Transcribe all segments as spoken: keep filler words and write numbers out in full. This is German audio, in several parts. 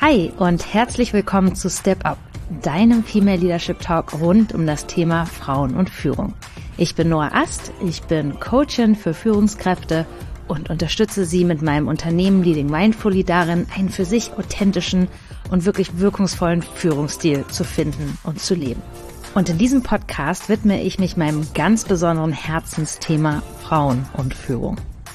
Hi und herzlich willkommen zu Step Up, deinem Female Leadership Talk rund um das Thema Frauen und Führung. Ich bin Noah Ast, ich bin Coachin für Führungskräfte und unterstütze sie mit meinem Unternehmen Leading Mindfully darin, einen für sich authentischen und wirklich wirkungsvollen Führungsstil zu finden und zu leben. Und in diesem Podcast widme ich mich meinem ganz besonderen Herzensthema Frauen und Führung.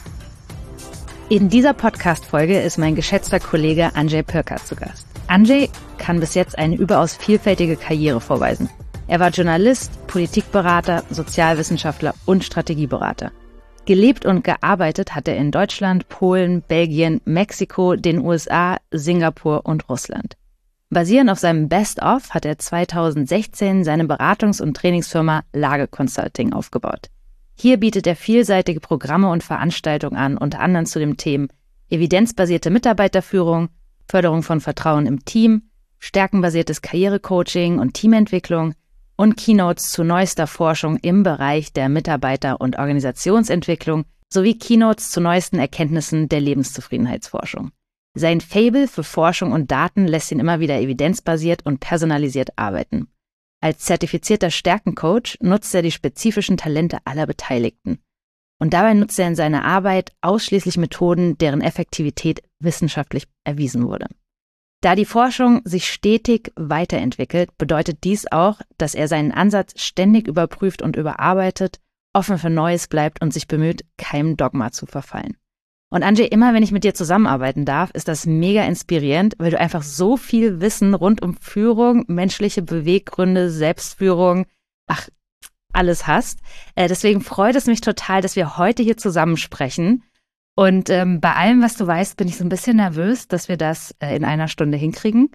In dieser Podcast-Folge ist mein geschätzter Kollege Andrzej Pirka zu Gast. Andrzej kann bis jetzt eine überaus vielfältige Karriere vorweisen. Er war Journalist, Politikberater, Sozialwissenschaftler und Strategieberater. Gelebt und gearbeitet hat er in Deutschland, Polen, Belgien, Mexiko, den U S A, Singapur und Russland. Basierend auf seinem Best-of hat er zweitausendsechzehn seine Beratungs- und Trainingsfirma Lage Consulting aufgebaut. Hier bietet er vielseitige Programme und Veranstaltungen an, unter anderem zu den Themen evidenzbasierte Mitarbeiterführung, Förderung von Vertrauen im Team, stärkenbasiertes Karrierecoaching und Teamentwicklung und Keynotes zu neuester Forschung im Bereich der Mitarbeiter- und Organisationsentwicklung sowie Keynotes zu neuesten Erkenntnissen der Lebenszufriedenheitsforschung. Sein Faible für Forschung und Daten lässt ihn immer wieder evidenzbasiert und personalisiert arbeiten. Als zertifizierter Stärkencoach nutzt er die spezifischen Talente aller Beteiligten. Und dabei nutzt er in seiner Arbeit ausschließlich Methoden, deren Effektivität wissenschaftlich erwiesen wurde. Da die Forschung sich stetig weiterentwickelt, bedeutet dies auch, dass er seinen Ansatz ständig überprüft und überarbeitet, offen für Neues bleibt und sich bemüht, keinem Dogma zu verfallen. Und Andrzej, immer wenn ich mit dir zusammenarbeiten darf, ist das mega inspirierend, weil du einfach so viel Wissen rund um Führung, menschliche Beweggründe, Selbstführung, ach, alles hast. Äh, deswegen freut es mich total, dass wir heute hier zusammen sprechen. Und ähm, bei allem, was du weißt, bin ich so ein bisschen nervös, dass wir das äh, in einer Stunde hinkriegen.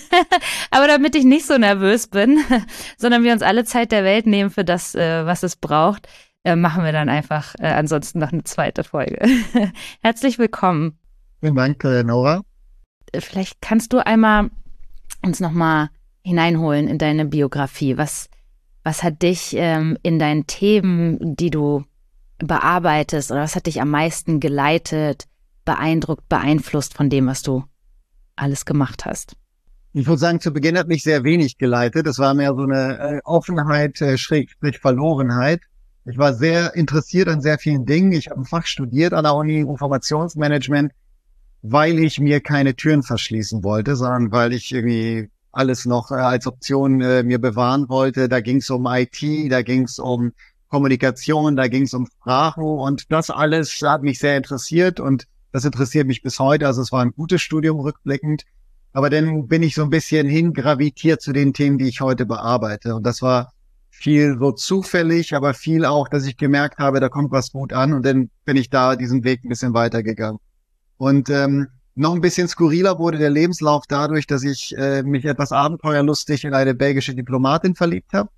Aber damit ich nicht so nervös bin, sondern wir uns alle Zeit der Welt nehmen für das, äh, was es braucht, äh, machen wir dann einfach äh, ansonsten noch eine zweite Folge. Herzlich willkommen. Vielen Dank, Nora. Vielleicht kannst du einmal uns nochmal hineinholen in deine Biografie. Was, was hat dich ähm, in deinen Themen, die du bearbeitest, oder was hat dich am meisten geleitet, beeindruckt, beeinflusst von dem, was du alles gemacht hast? Ich würde sagen, zu Beginn hat mich sehr wenig geleitet. Es war mehr so eine äh, Offenheit, äh, Schrägstrich Verlorenheit. Ich war sehr interessiert an sehr vielen Dingen. Ich habe ein Fach studiert an der Uni, Informationsmanagement, weil ich mir keine Türen verschließen wollte, sondern weil ich irgendwie alles noch äh, als Option äh, mir bewahren wollte. Da ging es um I T, da ging es um Kommunikation, da ging es um Sprachen und das alles hat mich sehr interessiert und das interessiert mich bis heute. Also es war ein gutes Studium rückblickend, aber dann bin ich so ein bisschen hingravitiert zu den Themen, die ich heute bearbeite und das war viel so zufällig, aber viel auch, dass ich gemerkt habe, da kommt was gut an und dann bin ich da diesen Weg ein bisschen weitergegangen. Und ähm, noch ein bisschen skurriler wurde der Lebenslauf dadurch, dass ich äh, mich etwas abenteuerlustig in eine belgische Diplomatin verliebt habe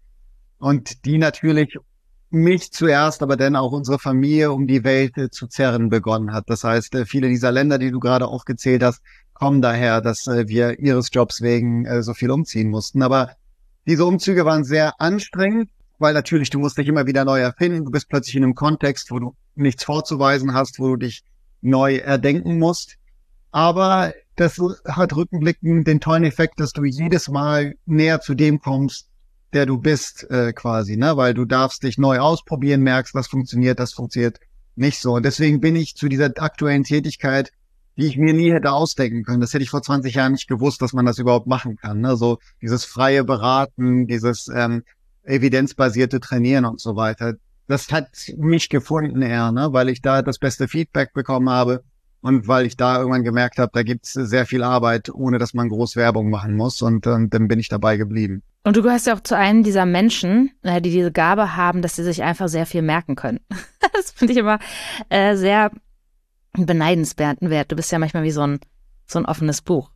und die natürlich mich zuerst, aber dann auch unsere Familie um die Welt äh, zu zerren begonnen hat. Das heißt, äh, viele dieser Länder, die du gerade aufgezählt hast, kommen daher, dass äh, wir ihres Jobs wegen äh, so viel umziehen mussten. Aber diese Umzüge waren sehr anstrengend, weil natürlich du musst dich immer wieder neu erfinden. Du bist plötzlich in einem Kontext, wo du nichts vorzuweisen hast, wo du dich neu erdenken musst. Aber das hat rückblickend den tollen Effekt, dass du jedes Mal näher zu dem kommst, der du bist, äh, quasi, ne, weil du darfst dich neu ausprobieren, merkst, was funktioniert, das funktioniert nicht so. Und deswegen bin ich zu dieser aktuellen Tätigkeit, die ich mir nie hätte ausdenken können. Das hätte ich vor zwanzig Jahren nicht gewusst, dass man das überhaupt machen kann, ne, so dieses freie Beraten, dieses ähm, evidenzbasierte Trainieren und so weiter. Das hat mich gefunden eher, ne, weil ich da das beste Feedback bekommen habe. Und weil ich da irgendwann gemerkt habe, da gibt's sehr viel Arbeit, ohne dass man groß Werbung machen muss. Und, und dann bin ich dabei geblieben. Und du gehörst ja auch zu einem dieser Menschen, die diese Gabe haben, dass sie sich einfach sehr viel merken können. Das finde ich immer äh, sehr beneidenswert. Du bist ja manchmal wie so ein, so ein offenes Buch.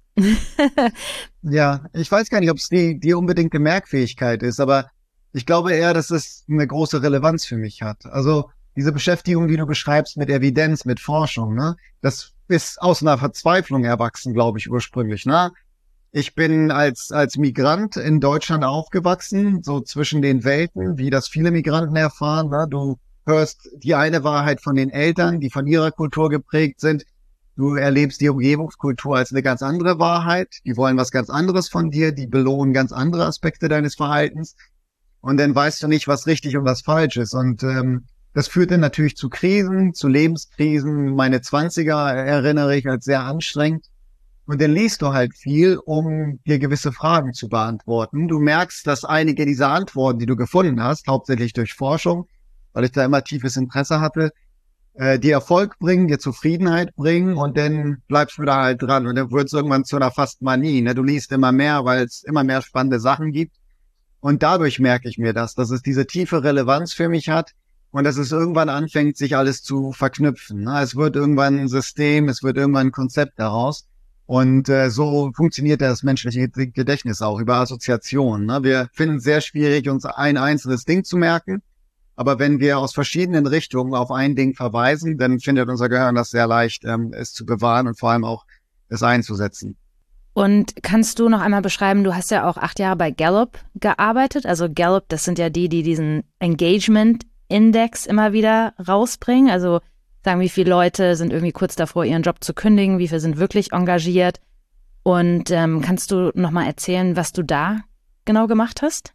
Ja, ich weiß gar nicht, ob es die, die unbedingte Merkfähigkeit ist, aber ich glaube eher, dass es eine große Relevanz für mich hat. Also diese Beschäftigung, die du beschreibst mit Evidenz, mit Forschung, ne, das ist aus einer Verzweiflung erwachsen, glaube ich, ursprünglich, ne? Ich bin als als Migrant in Deutschland aufgewachsen, so zwischen den Welten, wie das viele Migranten erfahren, ne? Du hörst die eine Wahrheit von den Eltern, die von ihrer Kultur geprägt sind. Du erlebst die Umgebungskultur als eine ganz andere Wahrheit. Die wollen was ganz anderes von dir. Die belohnen ganz andere Aspekte deines Verhaltens. Und dann weißt du nicht, was richtig und was falsch ist. Und ähm, das führt dann natürlich zu Krisen, zu Lebenskrisen. Meine Zwanziger erinnere ich als sehr anstrengend. Und dann liest du halt viel, um dir gewisse Fragen zu beantworten. Du merkst, dass einige dieser Antworten, die du gefunden hast, hauptsächlich durch Forschung, weil ich da immer tiefes Interesse hatte, äh, dir Erfolg bringen, dir Zufriedenheit bringen, und dann bleibst du da halt dran. Und dann wird es irgendwann zu einer fast Manie. Ne? Du liest immer mehr, weil es immer mehr spannende Sachen gibt. Und dadurch merke ich mir das, dass es diese tiefe Relevanz für mich hat und dass es irgendwann anfängt, sich alles zu verknüpfen. Ne? Es wird irgendwann ein System, es wird irgendwann ein Konzept daraus. Und äh, so funktioniert das menschliche Gedächtnis auch, über Assoziation. Ne? Wir finden es sehr schwierig, uns ein einzelnes Ding zu merken. Aber wenn wir aus verschiedenen Richtungen auf ein Ding verweisen, dann findet unser Gehirn das sehr leicht, ähm, es zu bewahren und vor allem auch es einzusetzen. Und kannst du noch einmal beschreiben, du hast ja auch acht Jahre bei Gallup gearbeitet. Also Gallup, das sind ja die, die diesen Engagement-Index immer wieder rausbringen. Also sagen, wie viele Leute sind irgendwie kurz davor, ihren Job zu kündigen, wie viele sind wirklich engagiert. Und ähm, kannst du noch mal erzählen, was du da genau gemacht hast?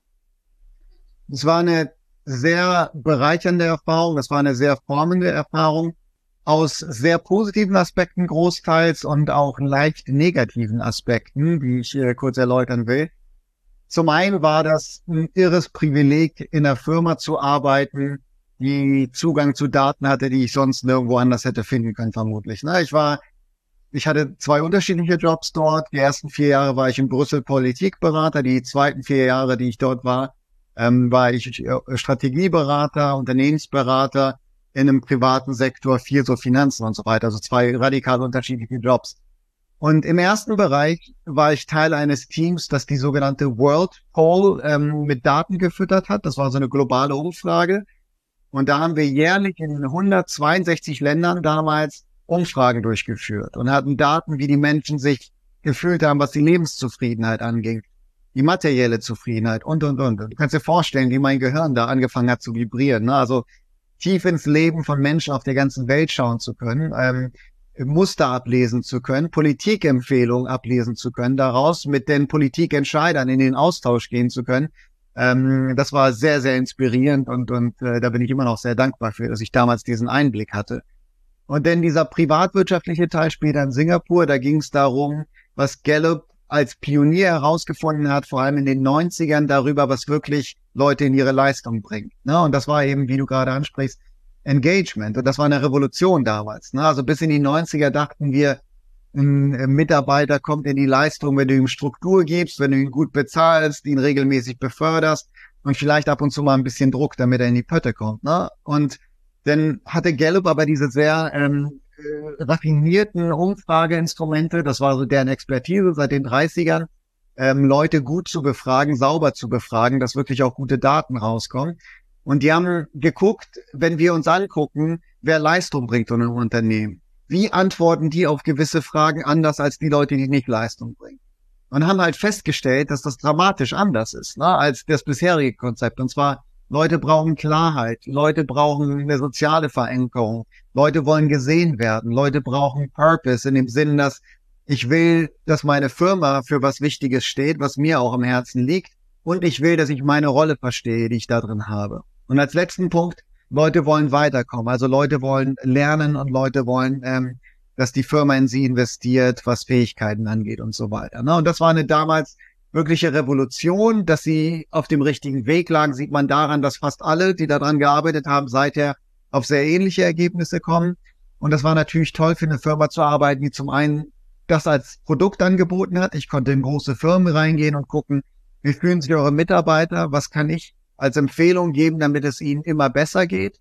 Es war eine sehr bereichernde Erfahrung, das war eine sehr formende Erfahrung, aus sehr positiven Aspekten großteils und auch leicht negativen Aspekten, die ich äh, kurz erläutern will. Zum einen war das ein irres Privileg, in einer Firma zu arbeiten, die Zugang zu Daten hatte, die ich sonst nirgendwo anders hätte finden können, vermutlich. Na, ich war, ich hatte zwei unterschiedliche Jobs dort. Die ersten vier Jahre war ich in Brüssel Politikberater. Die zweiten vier Jahre, die ich dort war, ähm, war ich Strategieberater, Unternehmensberater in einem privaten Sektor, viel so Finanzen und so weiter. Also zwei radikal unterschiedliche Jobs. Und im ersten Bereich war ich Teil eines Teams, das die sogenannte World Poll ähm, mit Daten gefüttert hat. Das war so eine globale Umfrage. Und da haben wir jährlich in hundertzweiundsechzig Ländern damals Umfragen durchgeführt und hatten Daten, wie die Menschen sich gefühlt haben, was die Lebenszufriedenheit anging, die materielle Zufriedenheit und, und, und. Du kannst dir vorstellen, wie mein Gehirn da angefangen hat zu vibrieren. Ne? Also tief ins Leben von Menschen auf der ganzen Welt schauen zu können, ähm, Muster ablesen zu können, Politikempfehlungen ablesen zu können, daraus mit den Politikentscheidern in den Austausch gehen zu können. Ähm, das war sehr, sehr inspirierend und, und äh, da bin ich immer noch sehr dankbar für, dass ich damals diesen Einblick hatte. Und dann dieser privatwirtschaftliche Teil später in Singapur, da ging es darum, was Gallup als Pionier herausgefunden hat, vor allem in den neunzigern, darüber, was wirklich Leute in ihre Leistung bringt. Ne? Und das war eben, wie du gerade ansprichst, Engagement. Und das war eine Revolution damals. Ne? Also bis in die neunziger dachten wir, ein Mitarbeiter kommt in die Leistung, wenn du ihm Struktur gibst, wenn du ihn gut bezahlst, ihn regelmäßig beförderst und vielleicht ab und zu mal ein bisschen Druck, damit er in die Pötte kommt. Ne? Und dann hatte Gallup aber diese sehr ähm, äh, raffinierten Umfrageinstrumente, das war so deren Expertise seit den dreißigern, ähm, Leute gut zu befragen, sauber zu befragen, dass wirklich auch gute Daten rauskommen. Und die haben geguckt, wenn wir uns angucken, wer Leistung bringt in einem Unternehmen. Wie antworten die auf gewisse Fragen anders als die Leute, die nicht Leistung bringen? Und haben halt festgestellt, dass das dramatisch anders ist, ne, als das bisherige Konzept. Und zwar, Leute brauchen Klarheit, Leute brauchen eine soziale Verankerung, Leute wollen gesehen werden, Leute brauchen Purpose in dem Sinn, dass ich will, dass meine Firma für was Wichtiges steht, was mir auch am Herzen liegt. Und ich will, dass ich meine Rolle verstehe, die ich da drin habe. Und als letzten Punkt, Leute wollen weiterkommen. Also Leute wollen lernen und Leute wollen, ähm, dass die Firma in sie investiert, was Fähigkeiten angeht und so weiter. Ne? Und das war eine damals wirkliche Revolution, dass sie auf dem richtigen Weg lagen, sieht man daran, dass fast alle, die daran gearbeitet haben, seither auf sehr ähnliche Ergebnisse kommen. Und das war natürlich toll für eine Firma zu arbeiten, die zum einen das als Produkt angeboten hat. Ich konnte in große Firmen reingehen und gucken, wie fühlen sich eure Mitarbeiter, was kann ich als Empfehlung geben, damit es ihnen immer besser geht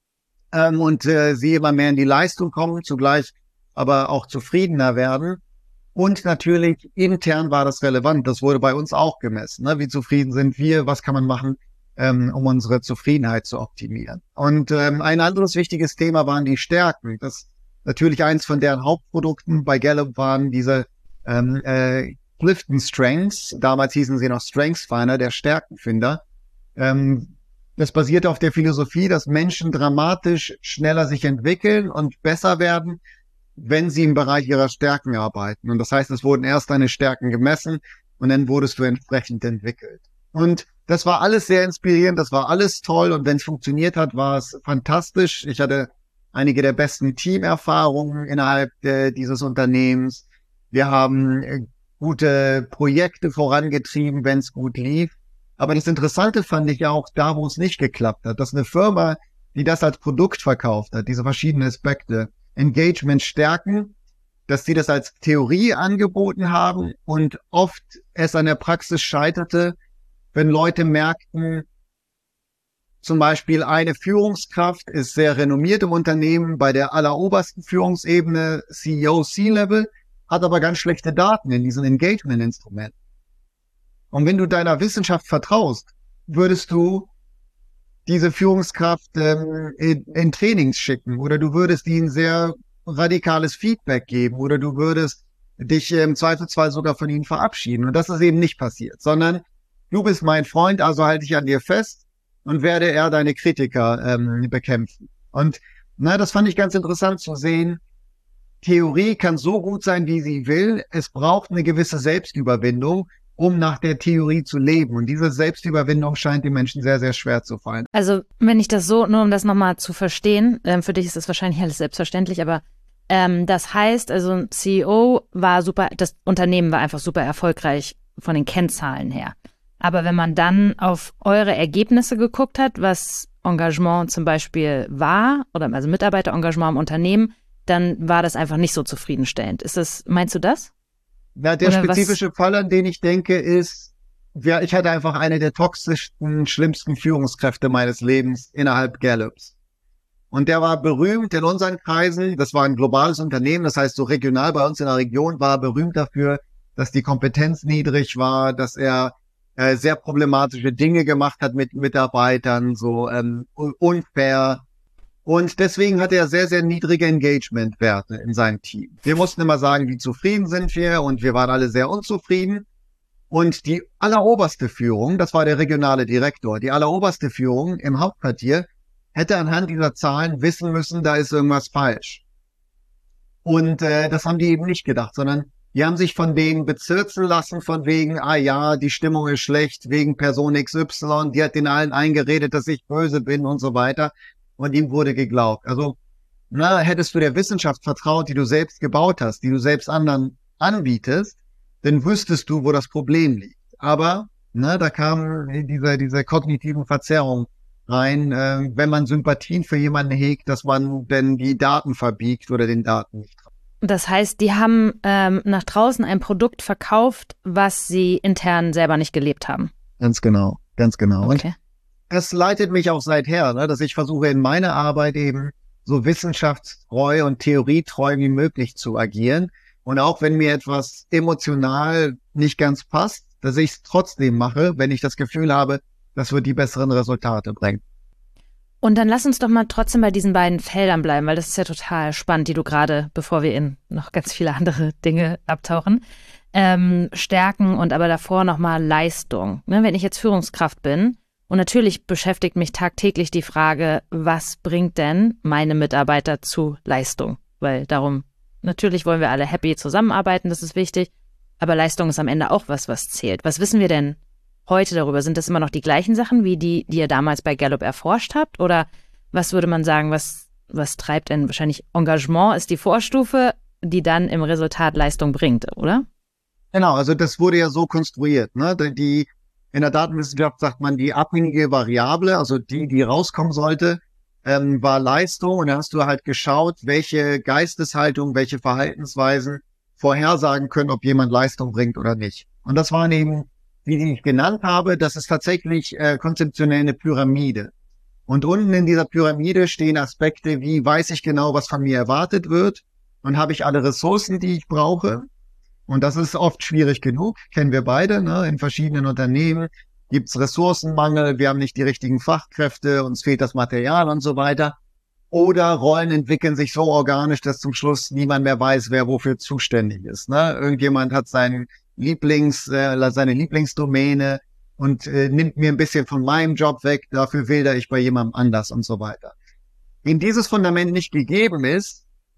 ähm, und äh, sie immer mehr in die Leistung kommen, zugleich aber auch zufriedener werden. Und natürlich intern war das relevant, das wurde bei uns auch gemessen. Ne? Wie zufrieden sind wir, was kann man machen, ähm, um unsere Zufriedenheit zu optimieren. Und ähm, ein anderes wichtiges Thema waren die Stärken. Das natürlich eins von deren Hauptprodukten bei Gallup waren diese ähm, äh, Clifton Strengths, damals hießen sie noch Strengths Finder, der Stärkenfinder. Ähm, das basierte auf der Philosophie, dass Menschen dramatisch schneller sich entwickeln und besser werden, wenn sie im Bereich ihrer Stärken arbeiten. Und das heißt, es wurden erst deine Stärken gemessen und dann wurdest du entsprechend entwickelt. Und das war alles sehr inspirierend, das war alles toll und wenn es funktioniert hat, war es fantastisch. Ich hatte einige der besten Teamerfahrungen innerhalb äh, dieses Unternehmens. Wir haben äh, gute Projekte vorangetrieben, wenn es gut lief. Aber das Interessante fand ich auch da, wo es nicht geklappt hat, dass eine Firma, die das als Produkt verkauft hat, diese verschiedenen Aspekte, Engagement stärken, dass die das als Theorie angeboten haben und oft es an der Praxis scheiterte, wenn Leute merkten, zum Beispiel eine Führungskraft ist sehr renommiert im Unternehmen bei der allerobersten Führungsebene, C E O, C-Level, hat aber ganz schlechte Daten in diesen Engagement-Instrumenten. Und wenn du deiner Wissenschaft vertraust, würdest du diese Führungskraft ähm, in, in Trainings schicken oder du würdest ihnen sehr radikales Feedback geben oder du würdest dich äh, im Zweifelsfall sogar von ihnen verabschieden. Und das ist eben nicht passiert, sondern du bist mein Freund, also halte ich an dir fest und werde eher deine Kritiker ähm, bekämpfen. Und na, das fand ich ganz interessant zu sehen. Theorie kann so gut sein, wie sie will. Es braucht eine gewisse Selbstüberwindung, um nach der Theorie zu leben. Und diese Selbstüberwindung scheint den Menschen sehr, sehr schwer zu fallen. Also wenn ich das so, nur um das nochmal zu verstehen, ähm, für dich ist das wahrscheinlich alles selbstverständlich, aber ähm, das heißt, also C E O war super, das Unternehmen war einfach super erfolgreich von den Kennzahlen her. Aber wenn man dann auf eure Ergebnisse geguckt hat, was Engagement zum Beispiel war, oder also Mitarbeiterengagement im Unternehmen, dann war das einfach nicht so zufriedenstellend. Ist das, meinst du das? Na, der Oder spezifische was? Fall, an den ich denke, ist, ja, ich hatte einfach eine der toxischsten, schlimmsten Führungskräfte meines Lebens innerhalb Gallups. Und der war berühmt in unseren Kreisen. Das war ein globales Unternehmen, das heißt so regional bei uns in der Region war er berühmt dafür, dass die Kompetenz niedrig war, dass er äh, sehr problematische Dinge gemacht hat mit Mitarbeitern, so ähm, unfair. Und deswegen hatte er sehr, sehr niedrige Engagement-Werte in seinem Team. Wir mussten immer sagen, wie zufrieden sind wir und wir waren alle sehr unzufrieden. Und die alleroberste Führung, das war der regionale Direktor, die alleroberste Führung im Hauptquartier hätte anhand dieser Zahlen wissen müssen, da ist irgendwas falsch. Und äh, das haben die eben nicht gedacht, sondern die haben sich von denen bezirzen lassen, von wegen, ah ja, die Stimmung ist schlecht, wegen Person X Y, die hat den allen eingeredet, dass ich böse bin und so weiter. Und ihm wurde geglaubt. Also, na, hättest du der Wissenschaft vertraut, die du selbst gebaut hast, die du selbst anderen anbietest, dann wüsstest du, wo das Problem liegt. Aber, na, da kam diese, diese kognitiven Verzerrungen rein, äh, wenn man Sympathien für jemanden hegt, dass man denn die Daten verbiegt oder den Daten nicht traut. Das heißt, die haben ähm, nach draußen ein Produkt verkauft, was sie intern selber nicht gelebt haben. Ganz genau, ganz genau. Okay. Und es leitet mich auch seither, ne, dass ich versuche in meiner Arbeit eben so wissenschaftstreu und theorietreu wie möglich zu agieren. Und auch wenn mir etwas emotional nicht ganz passt, dass ich es trotzdem mache, wenn ich das Gefühl habe, das wird die besseren Resultate bringen. Und dann lass uns doch mal trotzdem bei diesen beiden Feldern bleiben, weil das ist ja total spannend, die du gerade, bevor wir in noch ganz viele andere Dinge abtauchen, ähm, Stärken und aber davor nochmal Leistung. Ne, wenn ich jetzt Führungskraft bin, und natürlich beschäftigt mich tagtäglich die Frage, was bringt denn meine Mitarbeiter zu Leistung? Weil darum, natürlich wollen wir alle happy zusammenarbeiten, das ist wichtig, aber Leistung ist am Ende auch was, was zählt. Was wissen wir denn heute darüber? Sind das immer noch die gleichen Sachen, wie die, die ihr damals bei Gallup erforscht habt? Oder was würde man sagen, was, was treibt denn wahrscheinlich Engagement ist die Vorstufe, die dann im Resultat Leistung bringt, oder? Genau, also das wurde ja so konstruiert, ne? Die In der Datenwissenschaft sagt man, die abhängige Variable, also die, die rauskommen sollte, ähm, war Leistung. Und da hast du halt geschaut, welche Geisteshaltung, welche Verhaltensweisen vorhersagen können, ob jemand Leistung bringt oder nicht. Und das waren eben, wie ich genannt habe, das ist tatsächlich äh, konzeptionell eine Pyramide. Und unten in dieser Pyramide stehen Aspekte wie, weiß ich genau, was von mir erwartet wird und habe ich alle Ressourcen, die ich brauche. Und das ist oft schwierig genug, kennen wir beide, ne? In verschiedenen Unternehmen gibt's Ressourcenmangel, wir haben nicht die richtigen Fachkräfte, uns fehlt das Material und so weiter. Oder Rollen entwickeln sich so organisch, dass zum Schluss niemand mehr weiß, wer wofür zuständig ist. Ne? Irgendjemand hat seinen Lieblings, äh, seine Lieblingsdomäne und äh, nimmt mir ein bisschen von meinem Job weg, dafür wilder ich bei jemandem anders und so weiter. Wenn dieses Fundament nicht gegeben ist,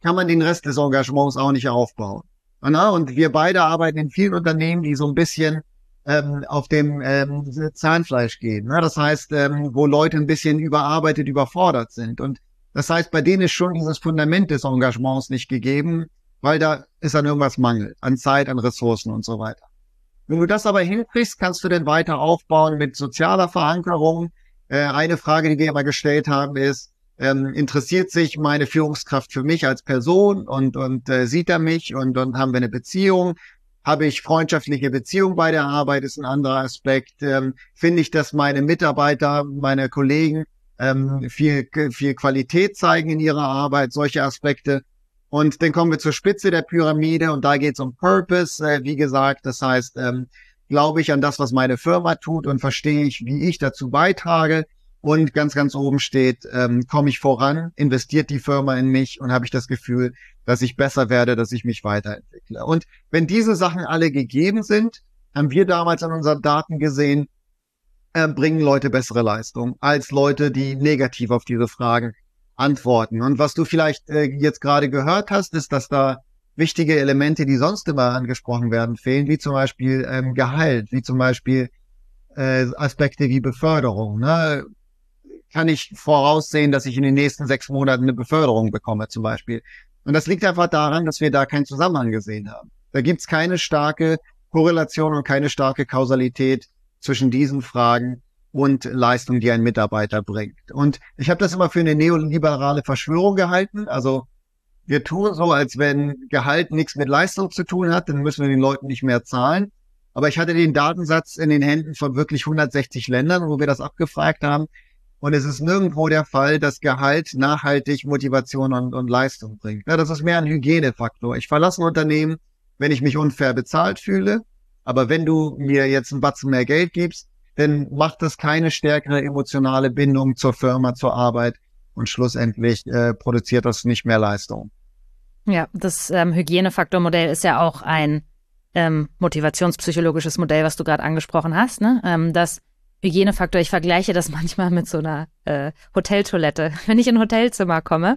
kann man den Rest des Engagements auch nicht aufbauen. Und wir beide arbeiten in vielen Unternehmen, die so ein bisschen ähm, auf dem ähm, Zahnfleisch gehen. Das heißt, ähm, wo Leute ein bisschen überarbeitet, überfordert sind. Und das heißt, bei denen ist schon dieses Fundament des Engagements nicht gegeben, weil da ist an irgendwas Mangel, an Zeit, an Ressourcen und so weiter. Wenn du das aber hinkriegst, kannst du dann weiter aufbauen mit sozialer Verankerung. Äh, eine Frage, die wir immer gestellt haben, ist, ähm, interessiert sich meine Führungskraft für mich als Person und, und äh, sieht er mich und, und haben wir eine Beziehung? Habe ich freundschaftliche Beziehung bei der Arbeit, ist ein anderer Aspekt. Ähm, finde ich, dass meine Mitarbeiter, meine Kollegen ähm, viel, viel Qualität zeigen in ihrer Arbeit, solche Aspekte. Und dann kommen wir zur Spitze der Pyramide und da geht es um Purpose, äh, wie gesagt. Das heißt, ähm, glaube ich an das, was meine Firma tut und verstehe ich, wie ich dazu beitrage. Und ganz, ganz oben steht, ähm, komme ich voran, investiert die Firma in mich und habe ich das Gefühl, dass ich besser werde, dass ich mich weiterentwickle. Und wenn diese Sachen alle gegeben sind, haben wir damals an unseren Daten gesehen, äh, bringen Leute bessere Leistung als Leute, die negativ auf diese Fragen antworten. Und was du vielleicht äh, jetzt gerade gehört hast, ist, dass da wichtige Elemente, die sonst immer angesprochen werden, fehlen, wie zum Beispiel ähm, Gehalt, wie zum Beispiel äh, Aspekte wie Beförderung. Ne? Kann ich voraussehen, dass ich in den nächsten sechs Monaten eine Beförderung bekomme zum Beispiel. Und das liegt einfach daran, dass wir da keinen Zusammenhang gesehen haben. Da gibt's keine starke Korrelation und keine starke Kausalität zwischen diesen Fragen und Leistung, die ein Mitarbeiter bringt. Und ich habe das immer für eine neoliberale Verschwörung gehalten. Also wir tun so, als wenn Gehalt nichts mit Leistung zu tun hat, dann müssen wir den Leuten nicht mehr zahlen. Aber ich hatte den Datensatz in den Händen von wirklich hundertsechzig Ländern, wo wir das abgefragt haben. Und es ist nirgendwo der Fall, dass Gehalt nachhaltig Motivation und, und Leistung bringt. Ja, das ist mehr ein Hygienefaktor. Ich verlasse ein Unternehmen, wenn ich mich unfair bezahlt fühle. Aber wenn du mir jetzt einen Batzen mehr Geld gibst, dann macht das keine stärkere emotionale Bindung zur Firma, zur Arbeit. Und schlussendlich äh, produziert das nicht mehr Leistung. Ja, das ähm, Hygienefaktormodell ist ja auch ein ähm, motivationspsychologisches Modell, was du gerade angesprochen hast, ne? Ähm, das Hygienefaktor, ich vergleiche das manchmal mit so einer äh, Hoteltoilette. Wenn ich in ein Hotelzimmer komme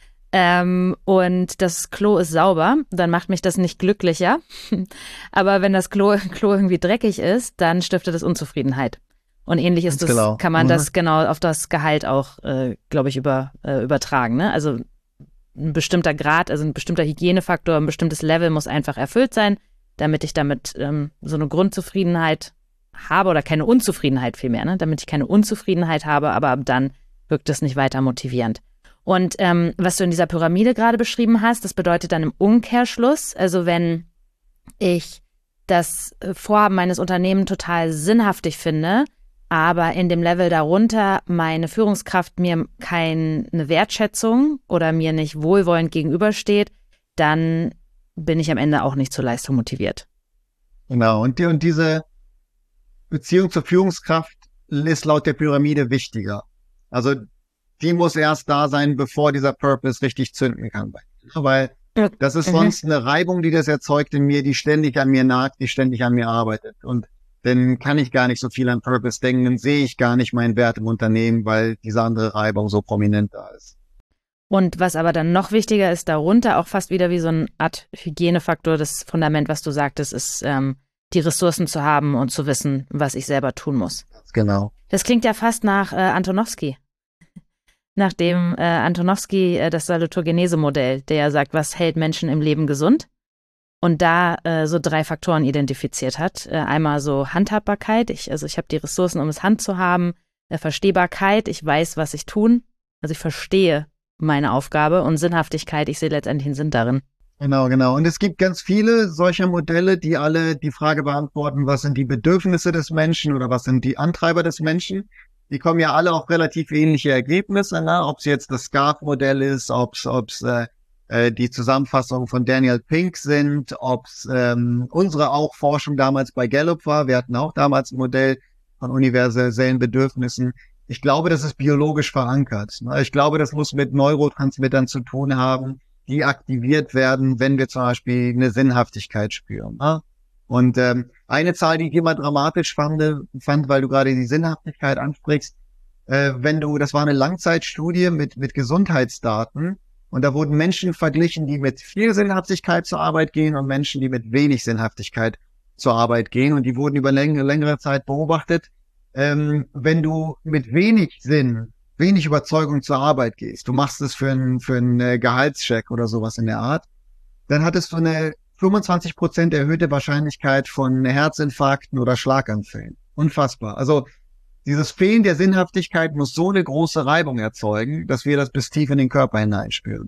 ähm, und das Klo ist sauber, dann macht mich das nicht glücklicher. Aber wenn das Klo, Klo irgendwie dreckig ist, dann stiftet es Unzufriedenheit. Und ähnlich ist das, genau. kann man mhm. das genau auf das Gehalt auch, äh, glaube ich, über, äh, übertragen. Ne? Also ein bestimmter Grad, also ein bestimmter Hygienefaktor, ein bestimmtes Level muss einfach erfüllt sein, damit ich damit ähm, so eine Grundzufriedenheit habe oder keine Unzufriedenheit vielmehr, ne? Damit ich keine Unzufriedenheit habe, aber ab dann wirkt es nicht weiter motivierend. Und ähm, was du in dieser Pyramide gerade beschrieben hast, das bedeutet dann im Umkehrschluss, also wenn ich das Vorhaben meines Unternehmens total sinnhaftig finde, aber in dem Level darunter meine Führungskraft mir keine Wertschätzung oder mir nicht wohlwollend gegenübersteht, dann bin ich am Ende auch nicht zur Leistung motiviert. Genau, und, die, und diese Beziehung zur Führungskraft ist laut der Pyramide wichtiger. Also die muss erst da sein, bevor dieser Purpose richtig zünden kann. Weil das ist mhm. sonst eine Reibung, die das erzeugt in mir, die ständig an mir nagt, die ständig an mir arbeitet. Und dann kann ich gar nicht so viel an Purpose denken, dann sehe ich gar nicht meinen Wert im Unternehmen, weil diese andere Reibung so prominent da ist. Und was aber dann noch wichtiger ist, darunter auch fast wieder wie so eine Art Hygienefaktor, das Fundament, was du sagtest, ist ähm, die Ressourcen zu haben und zu wissen, was ich selber tun muss. Genau. Das klingt ja fast nach äh, Antonowski. Nach dem äh, Antonowski äh, das Salutogenese-Modell, der ja sagt, was hält Menschen im Leben gesund? Und da äh, so drei Faktoren identifiziert hat. Äh, einmal so Handhabbarkeit, ich, also ich habe die Ressourcen, um es Hand zu haben. Äh, Verstehbarkeit, ich weiß, was ich tun. Also ich verstehe meine Aufgabe. Und Sinnhaftigkeit, ich sehe letztendlich einen Sinn darin. Genau, genau. Und es gibt ganz viele solcher Modelle, die alle die Frage beantworten, was sind die Bedürfnisse des Menschen oder was sind die Antreiber des Menschen. Die kommen ja alle auf relativ ähnliche Ergebnisse, ne? Ob es jetzt das Scarf-Modell ist, ob es äh, äh, die Zusammenfassung von Daniel Pink sind, ob es ähm, unsere auch Forschung damals bei Gallup war. Wir hatten auch damals ein Modell von universellen Bedürfnissen. Ich glaube, das ist biologisch verankert. Ne? Ich glaube, das muss mit Neurotransmittern zu tun haben, die aktiviert werden, wenn wir zum Beispiel eine Sinnhaftigkeit spüren. Ne? Und ähm, eine Zahl, die ich immer dramatisch fand, fand, weil du gerade die Sinnhaftigkeit ansprichst, äh, wenn du, das war eine Langzeitstudie mit mit Gesundheitsdaten, Und da wurden Menschen verglichen, die mit viel Sinnhaftigkeit zur Arbeit gehen und Menschen, die mit wenig Sinnhaftigkeit zur Arbeit gehen. Und die wurden über längere, längere Zeit beobachtet. Ähm, wenn du mit wenig Sinn, wenig Überzeugung zur Arbeit gehst, du machst es für einen, für einen Gehaltscheck oder sowas in der Art, dann hattest du eine fünfundzwanzig Prozent erhöhte Wahrscheinlichkeit von Herzinfarkten oder Schlaganfällen. Unfassbar. Also dieses Fehlen der Sinnhaftigkeit muss so eine große Reibung erzeugen, dass wir das bis tief in den Körper hineinspüren.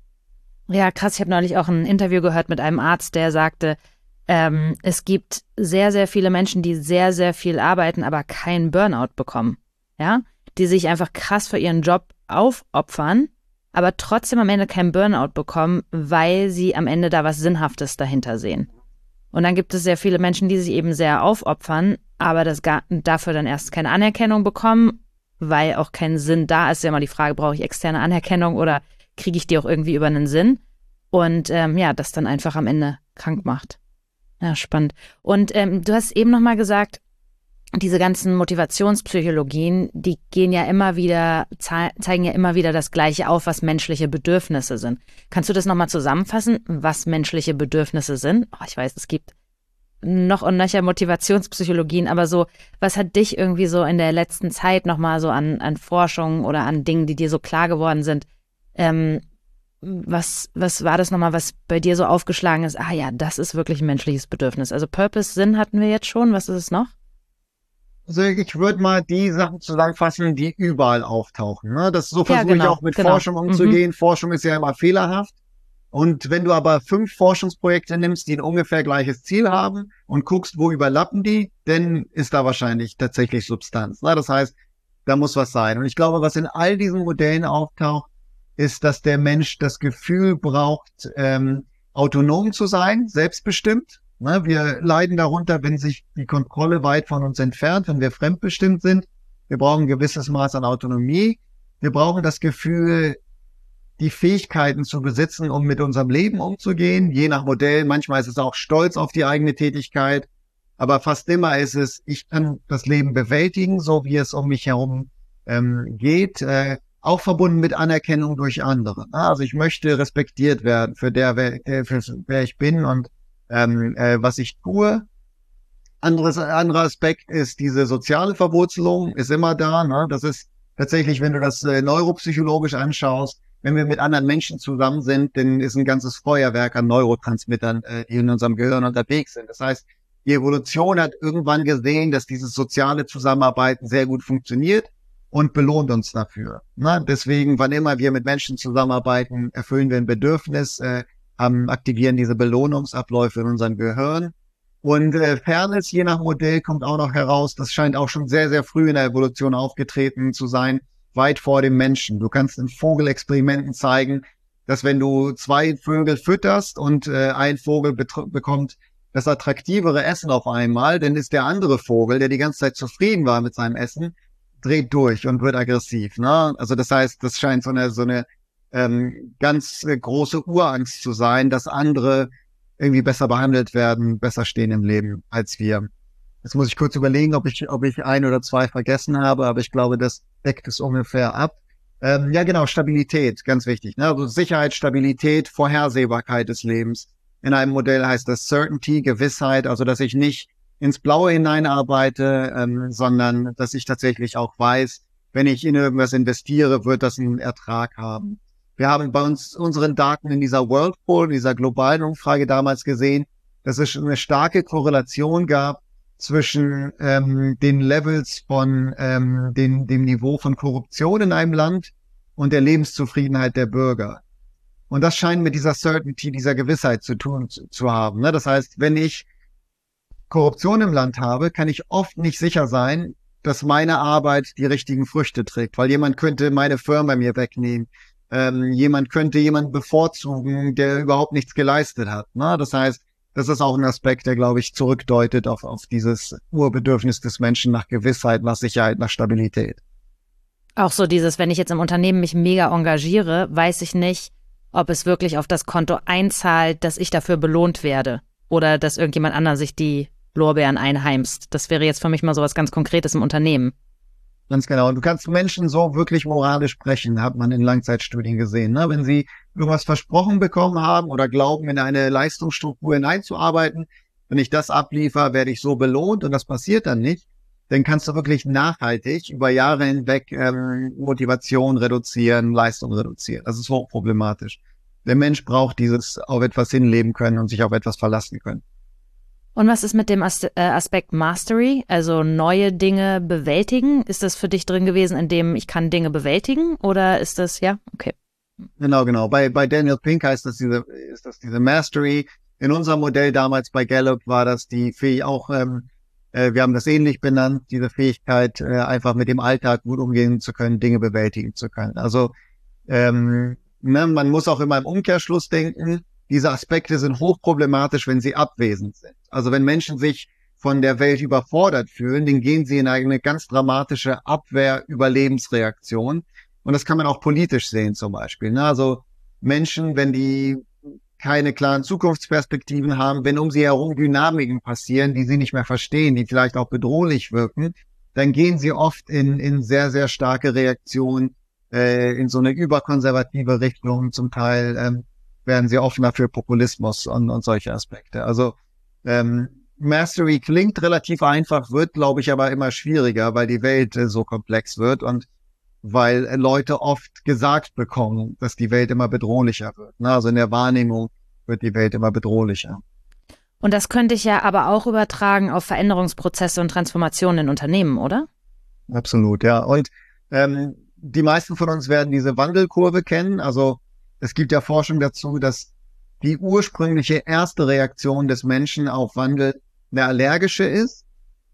Ja, krass. Ich habe neulich auch ein Interview gehört mit einem Arzt, der sagte, ähm, es gibt sehr, sehr viele Menschen, die sehr, sehr viel arbeiten, aber keinen Burnout bekommen. Ja, die sich einfach krass für ihren Job aufopfern, aber trotzdem am Ende keinen Burnout bekommen, weil sie am Ende da was Sinnhaftes dahinter sehen. Und dann gibt es sehr viele Menschen, die sich eben sehr aufopfern, aber das gar, dafür dann erst keine Anerkennung bekommen, weil auch kein Sinn da ist. Ja immer die Frage, brauche ich externe Anerkennung oder kriege ich die auch irgendwie über einen Sinn? Und ähm, ja, das dann einfach am Ende krank macht. Ja, spannend. Und ähm, du hast eben nochmal gesagt, diese ganzen Motivationspsychologien, die gehen ja immer wieder, ze- zeigen ja immer wieder das Gleiche auf, was menschliche Bedürfnisse sind. Kannst du das nochmal zusammenfassen, was menschliche Bedürfnisse sind? Oh, ich weiß, es gibt noch und nöcher Motivationspsychologien, aber so, was hat dich irgendwie so in der letzten Zeit nochmal so an, an Forschung oder an Dingen, die dir so klar geworden sind, ähm, was, was war das nochmal, was bei dir so aufgeschlagen ist? Ah ja, das ist wirklich ein menschliches Bedürfnis. Also Purpose, Sinn hatten wir jetzt schon, was ist es noch? Also ich würde mal die Sachen zusammenfassen, die überall auftauchen. Ne? Das so versuche Ja, genau, ich auch mit genau. Forschung umzugehen. Mhm. Forschung ist ja immer fehlerhaft. Und wenn du aber fünf Forschungsprojekte nimmst, die ein ungefähr gleiches Ziel haben und guckst, wo überlappen die, dann ist da wahrscheinlich tatsächlich Substanz. Ne? Das heißt, da muss was sein. Und ich glaube, was in all diesen Modellen auftaucht, ist, dass der Mensch das Gefühl braucht, ähm, autonom zu sein, selbstbestimmt. Ne? Wir leiden darunter, wenn sich die Kontrolle weit von uns entfernt, wenn wir fremdbestimmt sind. Wir brauchen ein gewisses Maß an Autonomie. Wir brauchen das Gefühl, die Fähigkeiten zu besitzen, um mit unserem Leben umzugehen. Je nach Modell, manchmal ist es auch Stolz auf die eigene Tätigkeit, aber fast immer ist es, ich kann das Leben bewältigen, so wie es um mich herum ähm, geht, äh, auch verbunden mit Anerkennung durch andere. Also ich möchte respektiert werden für der, wer, für wer ich bin und ähm, äh, was ich tue. Anderes, anderer Aspekt ist diese soziale Verwurzelung, ist immer da. Ne? Das ist tatsächlich, wenn du das äh, neuropsychologisch anschaust, wenn wir mit anderen Menschen zusammen sind, dann ist ein ganzes Feuerwerk an Neurotransmittern, äh, die in unserem Gehirn unterwegs sind. Das heißt, die Evolution hat irgendwann gesehen, dass dieses soziale Zusammenarbeiten sehr gut funktioniert und belohnt uns dafür. Na, deswegen, wann immer wir mit Menschen zusammenarbeiten, erfüllen wir ein Bedürfnis, äh, haben, aktivieren diese Belohnungsabläufe in unserem Gehirn. Und äh, Fairness, je nach Modell, kommt auch noch heraus. Das scheint auch schon sehr, sehr früh in der Evolution aufgetreten zu sein, weit vor dem Menschen. Du kannst in Vogelexperimenten zeigen, dass wenn du zwei Vögel fütterst und äh, ein Vogel bekommt das attraktivere Essen auf einmal, dann ist der andere Vogel, der die ganze Zeit zufrieden war mit seinem Essen, dreht durch und wird aggressiv. Ne? Also das heißt, das scheint so eine so eine ähm, ganz äh, große Urangst zu sein, dass andere irgendwie besser behandelt werden, besser stehen im Leben als wir. Jetzt muss ich kurz überlegen, ob ich ob ich ein oder zwei vergessen habe, aber ich glaube, das deckt es ungefähr ab. Ähm, ja genau, Stabilität, ganz wichtig. Ne? Also Sicherheit, Stabilität, Vorhersehbarkeit des Lebens. In einem Modell heißt das Certainty, Gewissheit, also dass ich nicht ins Blaue hineinarbeite, ähm, sondern dass ich tatsächlich auch weiß, wenn ich in irgendwas investiere, wird das einen Ertrag haben. Wir haben bei uns unseren Daten in dieser Whirlpool, in dieser globalen Umfrage damals gesehen, dass es eine starke Korrelation gab zwischen ähm, den Levels von ähm, den, dem Niveau von Korruption in einem Land und der Lebenszufriedenheit der Bürger. Und das scheint mit dieser Certainty, dieser Gewissheit zu tun zu, zu haben. Ne? Das heißt, wenn ich Korruption im Land habe, kann ich oft nicht sicher sein, dass meine Arbeit die richtigen Früchte trägt, weil jemand könnte meine Firma mir wegnehmen. Ähm, jemand könnte jemanden bevorzugen, der überhaupt nichts geleistet hat. Ne? Das heißt, das ist auch ein Aspekt, der, glaube ich, zurückdeutet auf, auf dieses Urbedürfnis des Menschen nach Gewissheit, nach Sicherheit, nach Stabilität. Auch so dieses, wenn ich jetzt im Unternehmen mich mega engagiere, weiß ich nicht, ob es wirklich auf das Konto einzahlt, dass ich dafür belohnt werde oder dass irgendjemand anderes sich die Lorbeeren einheimst. Das wäre jetzt für mich mal so was ganz Konkretes im Unternehmen. Ganz genau. Und du kannst Menschen so wirklich moralisch brechen, hat man in Langzeitstudien gesehen. Ne? Wenn sie irgendwas versprochen bekommen haben oder glauben, in eine Leistungsstruktur hineinzuarbeiten, wenn ich das abliefere, werde ich so belohnt und das passiert dann nicht, dann kannst du wirklich nachhaltig über Jahre hinweg ähm, Motivation reduzieren, Leistung reduzieren. Das ist hochproblematisch. Der Mensch braucht dieses auf etwas hinleben können und sich auf etwas verlassen können. Und was ist mit dem As- äh, Aspekt Mastery, also neue Dinge bewältigen? Ist das für dich drin gewesen, in dem ich kann Dinge bewältigen? Oder ist das, ja, okay. Genau, genau. Bei, bei Daniel Pink heißt das diese, ist das diese Mastery. In unserem Modell damals bei Gallup war das die Fähigkeit auch, ähm, äh, wir haben das ähnlich benannt, diese Fähigkeit, äh, einfach mit dem Alltag gut umgehen zu können, Dinge bewältigen zu können. Also, ähm, ne, man muss auch immer im Umkehrschluss denken, diese Aspekte sind hochproblematisch, wenn sie abwesend sind. Also wenn Menschen sich von der Welt überfordert fühlen, dann gehen sie in eine ganz dramatische Abwehr-Überlebensreaktion. Und das kann man auch politisch sehen zum Beispiel. Ne? Also Menschen, wenn die keine klaren Zukunftsperspektiven haben, wenn um sie herum Dynamiken passieren, die sie nicht mehr verstehen, die vielleicht auch bedrohlich wirken, dann gehen sie oft in, in sehr, sehr starke Reaktionen, äh, in so eine überkonservative Richtung, zum Teil ähm, werden sie offener für Populismus und, und solche Aspekte. Also ähm, Mastery klingt relativ einfach, wird, glaube ich, aber immer schwieriger, weil die Welt äh, so komplex wird und weil äh, Leute oft gesagt bekommen, dass die Welt immer bedrohlicher wird. Ne? Also in der Wahrnehmung wird die Welt immer bedrohlicher. Und das könnte ich ja aber auch übertragen auf Veränderungsprozesse und Transformationen in Unternehmen, oder? Absolut, ja. Und ähm, die meisten von uns werden diese Wandelkurve kennen. Also es gibt ja Forschung dazu, dass die ursprüngliche erste Reaktion des Menschen auf Wandel eine allergische ist.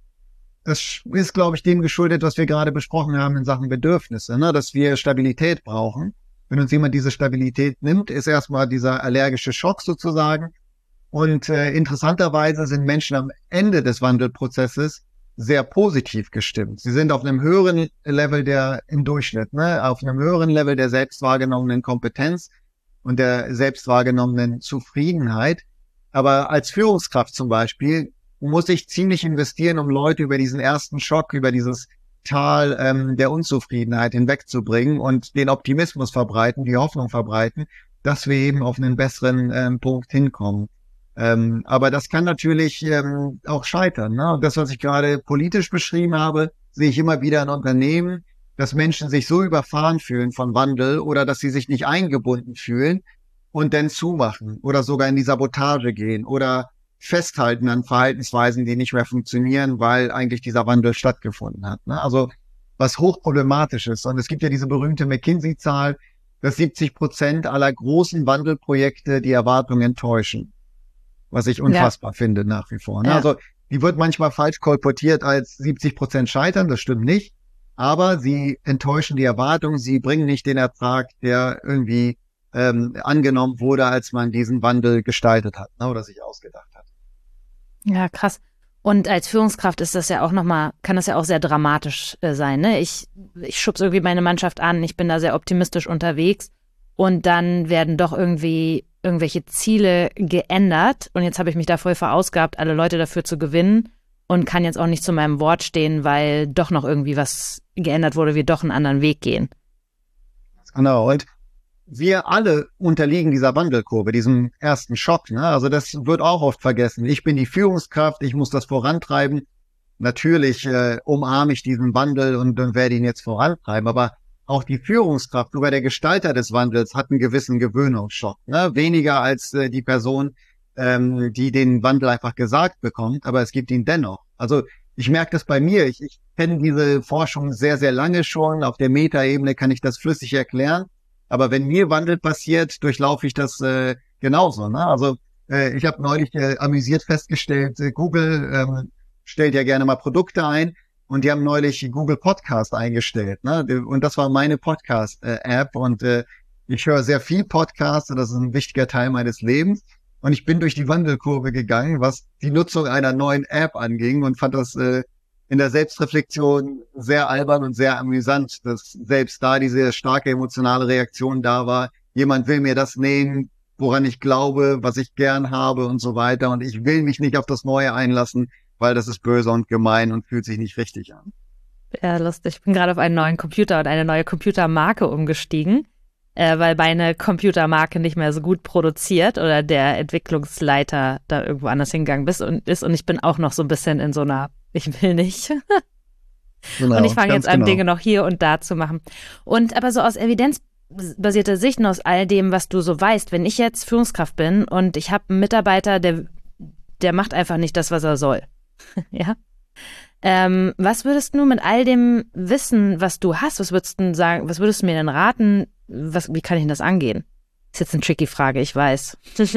Das ist, glaube ich, dem geschuldet, was wir gerade besprochen haben in Sachen Bedürfnisse, ne? Dass wir Stabilität brauchen. Wenn uns jemand diese Stabilität nimmt, ist erstmal dieser allergische Schock sozusagen. Und äh, interessanterweise sind Menschen am Ende des Wandelprozesses sehr positiv gestimmt. Sie sind auf einem höheren Level der im Durchschnitt, ne, auf einem höheren Level der selbst wahrgenommenen Kompetenz und der selbst wahrgenommenen Zufriedenheit. Aber als Führungskraft zum Beispiel muss ich ziemlich investieren, um Leute über diesen ersten Schock, über dieses Tal ähm, der Unzufriedenheit hinwegzubringen und den Optimismus verbreiten, die Hoffnung verbreiten, dass wir eben auf einen besseren ähm, Punkt hinkommen. Ähm, aber das kann natürlich ähm, auch scheitern. Ne? Und das, was ich gerade politisch beschrieben habe, sehe ich immer wieder in Unternehmen, dass Menschen sich so überfahren fühlen von Wandel oder dass sie sich nicht eingebunden fühlen und dann zumachen oder sogar in die Sabotage gehen oder festhalten an Verhaltensweisen, die nicht mehr funktionieren, weil eigentlich dieser Wandel stattgefunden hat. Ne? Also was hochproblematisch ist. Und es gibt ja diese berühmte McKinsey-Zahl, dass siebzig Prozent aller großen Wandelprojekte die Erwartungen enttäuschen. Was ich unfassbar ja. finde nach wie vor. Ne? Ja. Also die wird manchmal falsch kolportiert als siebzig Prozent scheitern, das stimmt nicht. Aber sie enttäuschen die Erwartungen, sie bringen nicht den Ertrag, der irgendwie ähm, angenommen wurde, als man diesen Wandel gestaltet hat, ne? Oder sich ausgedacht hat. Ja, krass. Und als Führungskraft ist das ja auch nochmal, kann das ja auch sehr dramatisch äh, sein. Ne? Ich, ich schubse irgendwie meine Mannschaft an, ich bin da sehr optimistisch unterwegs und dann werden doch irgendwie irgendwelche Ziele geändert und jetzt habe ich mich da voll verausgabt, alle Leute dafür zu gewinnen und kann jetzt auch nicht zu meinem Wort stehen, weil doch noch irgendwie was geändert wurde, wir doch einen anderen Weg gehen. Genau, und wir alle unterliegen dieser Wandelkurve, diesem ersten Schock. Ne? Also das wird auch oft vergessen. Ich bin die Führungskraft, ich muss das vorantreiben. Natürlich äh, umarme ich diesen Wandel und, und werde ihn jetzt vorantreiben, aber auch die Führungskraft, sogar der Gestalter des Wandels, hat einen gewissen Gewöhnungsschock. Ne? Weniger als äh, die Person, ähm, die den Wandel einfach gesagt bekommt, aber es gibt ihn dennoch. Also ich merke das bei mir. Ich, ich kenne diese Forschung sehr, sehr lange schon. Auf der Metaebene kann ich das flüssig erklären. Aber wenn mir Wandel passiert, durchlaufe ich das äh, genauso. Ne? Also äh, ich habe neulich äh, amüsiert festgestellt, äh, Google ähm, stellt ja gerne mal Produkte ein. Und die haben neulich Google Podcast eingestellt, ne? Und das war meine Podcast-App. Und äh, ich höre sehr viel Podcasts, und das ist ein wichtiger Teil meines Lebens. Und ich bin durch die Wandelkurve gegangen, was die Nutzung einer neuen App anging und fand das äh, in der Selbstreflexion sehr albern und sehr amüsant, dass selbst da diese starke emotionale Reaktion da war. Jemand will mir das nehmen, woran ich glaube, was ich gern habe und so weiter. Und ich will mich nicht auf das Neue einlassen, weil das ist böse und gemein und fühlt sich nicht richtig an. Ja, lustig. Ich bin gerade auf einen neuen Computer und eine neue Computermarke umgestiegen, äh, weil meine Computermarke nicht mehr so gut produziert oder der Entwicklungsleiter da irgendwo anders hingegangen ist und, ist und ich bin auch noch so ein bisschen in so einer, ich will nicht. Und ich Genau, fange jetzt ganz an, genau. Dinge noch hier und da zu machen. Und aber so aus evidenzbasierter Sicht und aus all dem, was du so weißt, wenn ich jetzt Führungskraft bin und ich habe einen Mitarbeiter, der, der macht einfach nicht das, was er soll. Ja. Ähm, was würdest du mit all dem Wissen, was du hast, was würdest du sagen, was würdest du mir denn raten, was, wie kann ich denn das angehen? Ist jetzt eine tricky Frage, ich weiß.